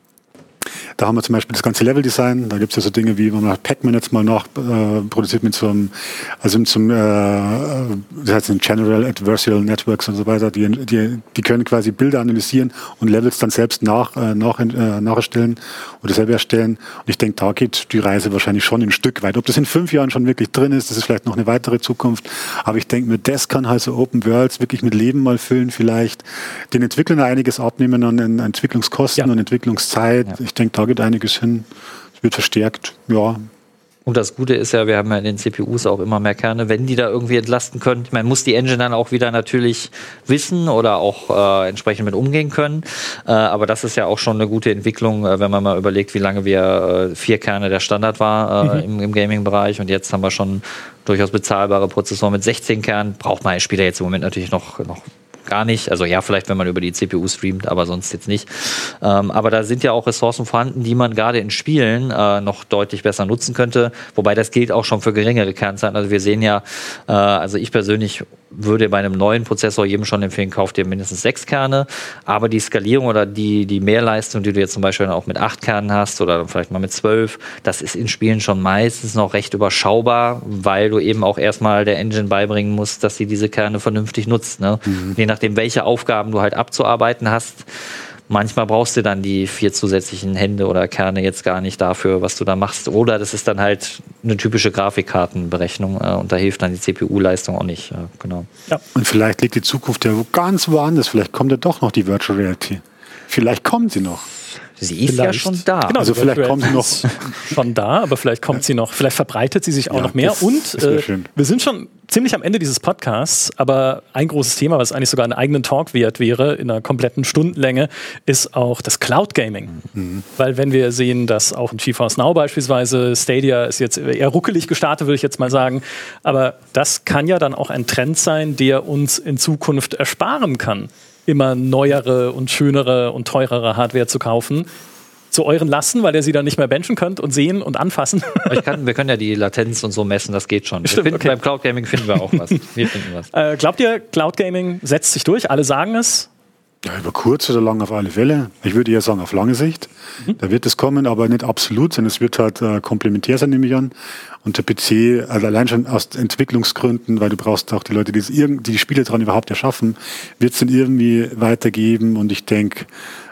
da haben wir zum Beispiel das ganze Leveldesign. Da gibt es ja so Dinge wie, wenn man Pac-Man jetzt mal nach äh, produziert mit so einem, also mit so einem, äh, das heißt ein General Adversarial Networks und so weiter. Die, die, die können quasi Bilder analysieren und Levels dann selbst nach, äh, nach, äh, nacherstellen oder selber erstellen. Und ich denke, da geht die Reise wahrscheinlich schon ein Stück weit. Ob das in fünf Jahren schon wirklich drin ist, das ist vielleicht noch eine weitere Zukunft. Aber ich denke, mit das kann halt so Open Worlds wirklich mit Leben mal füllen, vielleicht den Entwicklern einiges abnehmen an Entwicklungskosten Ja. und Entwicklungszeit. Ja. Ich denke, da geht einiges hin. Es wird verstärkt, ja. Und das Gute ist ja, wir haben ja in den C P Us auch immer mehr Kerne, wenn die da irgendwie entlasten können. Man muss die Engine dann auch wieder natürlich wissen oder auch äh, entsprechend mit umgehen können. Äh, aber das ist ja auch schon eine gute Entwicklung, äh, wenn man mal überlegt, wie lange wir äh, vier Kerne der Standard war äh, mhm. im, im Gaming-Bereich. Und jetzt haben wir schon durchaus bezahlbare Prozessoren mit sechzehn Kernen. Braucht man als Spieler jetzt im Moment natürlich noch, noch gar nicht. Also ja, vielleicht, wenn man über die C P U streamt, aber sonst jetzt nicht. Ähm, aber da sind ja auch Ressourcen vorhanden, die man gerade in Spielen äh, noch deutlich besser nutzen könnte. Wobei das gilt auch schon für geringere Kernzeiten. Also wir sehen ja, äh, also ich persönlich würde bei einem neuen Prozessor jedem schon empfehlen, kauft dir mindestens sechs Kerne. Aber die Skalierung oder die, die Mehrleistung, die du jetzt zum Beispiel auch mit acht Kernen hast oder vielleicht mal mit zwölf, das ist in Spielen schon meistens noch recht überschaubar, weil du eben auch erstmal der Engine beibringen musst, dass sie diese Kerne vernünftig nutzt. Ne? Mhm. Je nachdem, welche Aufgaben du halt abzuarbeiten hast. Manchmal brauchst du dann die vier zusätzlichen Hände oder Kerne jetzt gar nicht dafür, was du da machst. Oder das ist dann halt eine typische Grafikkartenberechnung äh, und da hilft dann die C P U-Leistung auch nicht. Ja, genau. Ja. Und vielleicht liegt die Zukunft ja ganz woanders. Vielleicht kommt ja doch noch die Virtual Reality. Vielleicht kommt sie noch. Sie ist vielleicht. ja schon da. Genau, also vielleicht kommt sie noch. Schon da, aber vielleicht kommt sie noch, vielleicht verbreitet sie sich auch ja, noch mehr. das, und das äh, schön. wir sind schon ziemlich am Ende dieses Podcasts, aber ein großes Thema, was eigentlich sogar einen eigenen Talk wert wäre, in einer kompletten Stundenlänge, ist auch das Cloud Gaming. Mhm. Weil wenn wir sehen, dass auch in GeForce Now beispielsweise, Stadia ist jetzt eher ruckelig gestartet, würde ich jetzt mal sagen, aber das kann ja dann auch ein Trend sein, der uns in Zukunft ersparen kann, immer neuere und schönere und teurere Hardware zu kaufen. Zu euren Lasten, weil ihr sie dann nicht mehr benchen könnt und sehen und anfassen. Ich kann, wir können ja die Latenz und so messen, das geht schon. Stimmt, finden, okay. Beim Cloud Gaming finden wir auch was. Wir finden was. Äh, glaubt ihr, Cloud Gaming setzt sich durch? Alle sagen es. Ja, über kurz oder lang auf alle Fälle. Ich würde eher sagen, auf lange Sicht. Mhm. Da wird es kommen, aber nicht absolut, sondern es wird halt äh, komplementär sein, nehme ich an. Und der P C, also allein schon aus Entwicklungsgründen, weil du brauchst auch die Leute, die, es irgend, die, die Spiele dran überhaupt erschaffen, wird es dann irgendwie weitergeben. Und ich denke,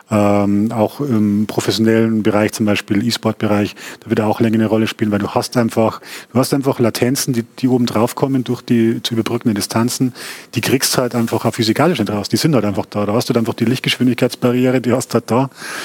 Ähm, auch im professionellen Bereich, zum Beispiel E-Sport-Bereich, da wird auch länger eine Rolle spielen, weil du hast einfach, du hast einfach Latenzen, die, die oben drauf kommen durch die zu überbrückenden Distanzen, die kriegst halt einfach auch physikalisch nicht raus, die sind halt einfach da. Da hast du einfach die Lichtgeschwindigkeitsbarriere, die hast du halt da.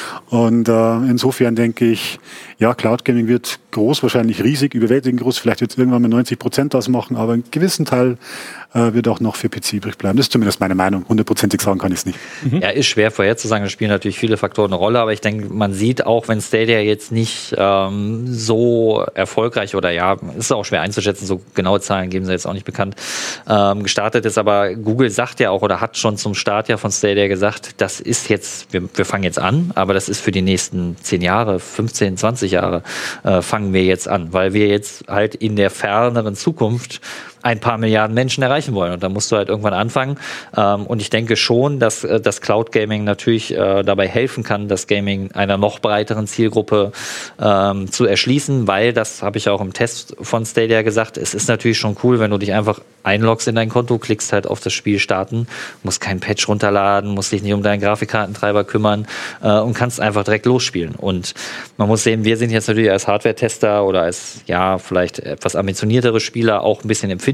Und äh, insofern denke ich, ja, Cloud Gaming wird groß, wahrscheinlich riesig, überwältigend groß, vielleicht wird es irgendwann mal neunzig Prozent ausmachen, aber einen gewissen Teil äh, wird auch noch für P C übrig bleiben. Das ist zumindest meine Meinung. Hundertprozentig sagen kann ich es nicht. Mhm. Ja, ist schwer vorherzusagen, da spielen natürlich viele Faktoren eine Rolle, aber ich denke, man sieht auch, wenn Stadia jetzt nicht ähm, so erfolgreich oder ja, ist auch schwer einzuschätzen, so genaue Zahlen geben sie jetzt auch nicht bekannt, ähm, gestartet ist, aber Google sagt ja auch oder hat schon zum Start ja von Stadia gesagt, das ist jetzt, wir, wir fangen jetzt an, aber das ist für die nächsten zehn Jahre, fünfzehn, zwanzig Jahre äh, fangen wir jetzt an, weil wir jetzt halt in der ferneren Zukunft ein paar Milliarden Menschen erreichen wollen. Und da musst du halt irgendwann anfangen. Ähm, und ich denke schon, dass äh, das Cloud Gaming natürlich äh, dabei helfen kann, das Gaming einer noch breiteren Zielgruppe ähm, zu erschließen, weil, das habe ich auch im Test von Stadia gesagt, es ist natürlich schon cool, wenn du dich einfach einloggst in dein Konto, klickst halt auf das Spiel starten, musst keinen Patch runterladen, musst dich nicht um deinen Grafikkartentreiber kümmern äh, und kannst einfach direkt losspielen. Und man muss sehen, wir sind jetzt natürlich als Hardware-Tester oder als, ja, vielleicht etwas ambitioniertere Spieler auch ein bisschen empfindlich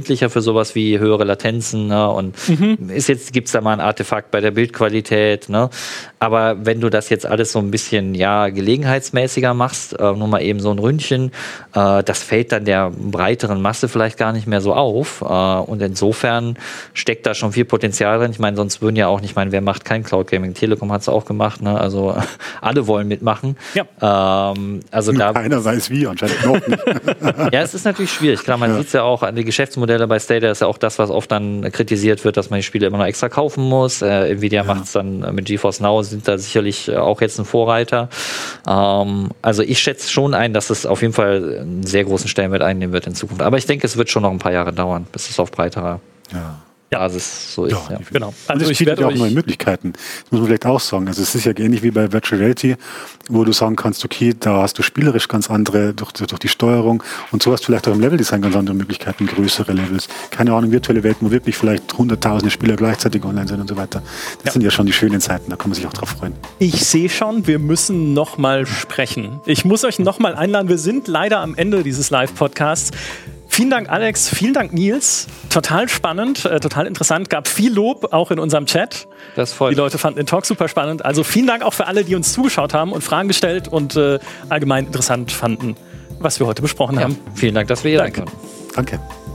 empfindlicher für sowas wie höhere Latenzen, ne? Und mhm. ist jetzt, gibt's da mal ein Artefakt bei der Bildqualität, ne? Aber wenn du das jetzt alles so ein bisschen, ja, gelegenheitsmäßiger machst, äh, nur mal eben so ein Ründchen, äh, das fällt dann der breiteren Masse vielleicht gar nicht mehr so auf. Äh, und insofern steckt da schon viel Potenzial drin. Ich meine, sonst würden ja auch nicht, ich meine, wer macht kein Cloud Gaming? Telekom hat es auch gemacht, ne? Also alle wollen mitmachen. Ja. Ähm, also da, keiner weiß wie, anscheinend noch nicht. ja, es ist natürlich schwierig. Klar, man ja. sieht es ja auch an den Geschäftsmodellen bei Stadia, ist ja auch das, was oft dann kritisiert wird, dass man die Spiele immer noch extra kaufen muss. Äh, Nvidia ja. macht es dann mit GeForce Now, sind da sicherlich auch jetzt ein Vorreiter. Ähm, also ich schätze schon ein, dass es auf jeden Fall einen sehr großen Stellenwert einnehmen wird in Zukunft. Aber ich denke, es wird schon noch ein paar Jahre dauern, bis es auf breiterer ja. Basis so ist. Ja, Ja. Genau. Also ich werde auch neue Möglichkeiten. Das muss man vielleicht auch sagen. Also es ist ja ähnlich wie bei Virtual Reality, wo du sagen kannst, okay, da hast du spielerisch ganz andere, durch, durch die Steuerung und so hast du vielleicht auch im Leveldesign ganz andere Möglichkeiten, größere Levels. Keine Ahnung, virtuelle Welten, wo wirklich vielleicht hunderttausende Spieler gleichzeitig online sind und so weiter. Das ja. sind ja schon die schönen Zeiten, da kann man sich auch drauf freuen. Ich sehe schon, wir müssen noch mal sprechen. Ich muss euch noch mal einladen. Wir sind leider am Ende dieses Live-Podcasts. Vielen Dank, Alex. Vielen Dank, Nils. Total spannend, äh, total interessant. Gab viel Lob, auch in unserem Chat. Das freut mich. Die Leute fanden den Talk super spannend. Also vielen Dank auch für alle, die uns zugeschaut haben und Fragen gestellt und äh, allgemein interessant fanden, was wir heute besprochen ja, haben. Vielen Dank, dass wir hier Danke. sein können. Danke.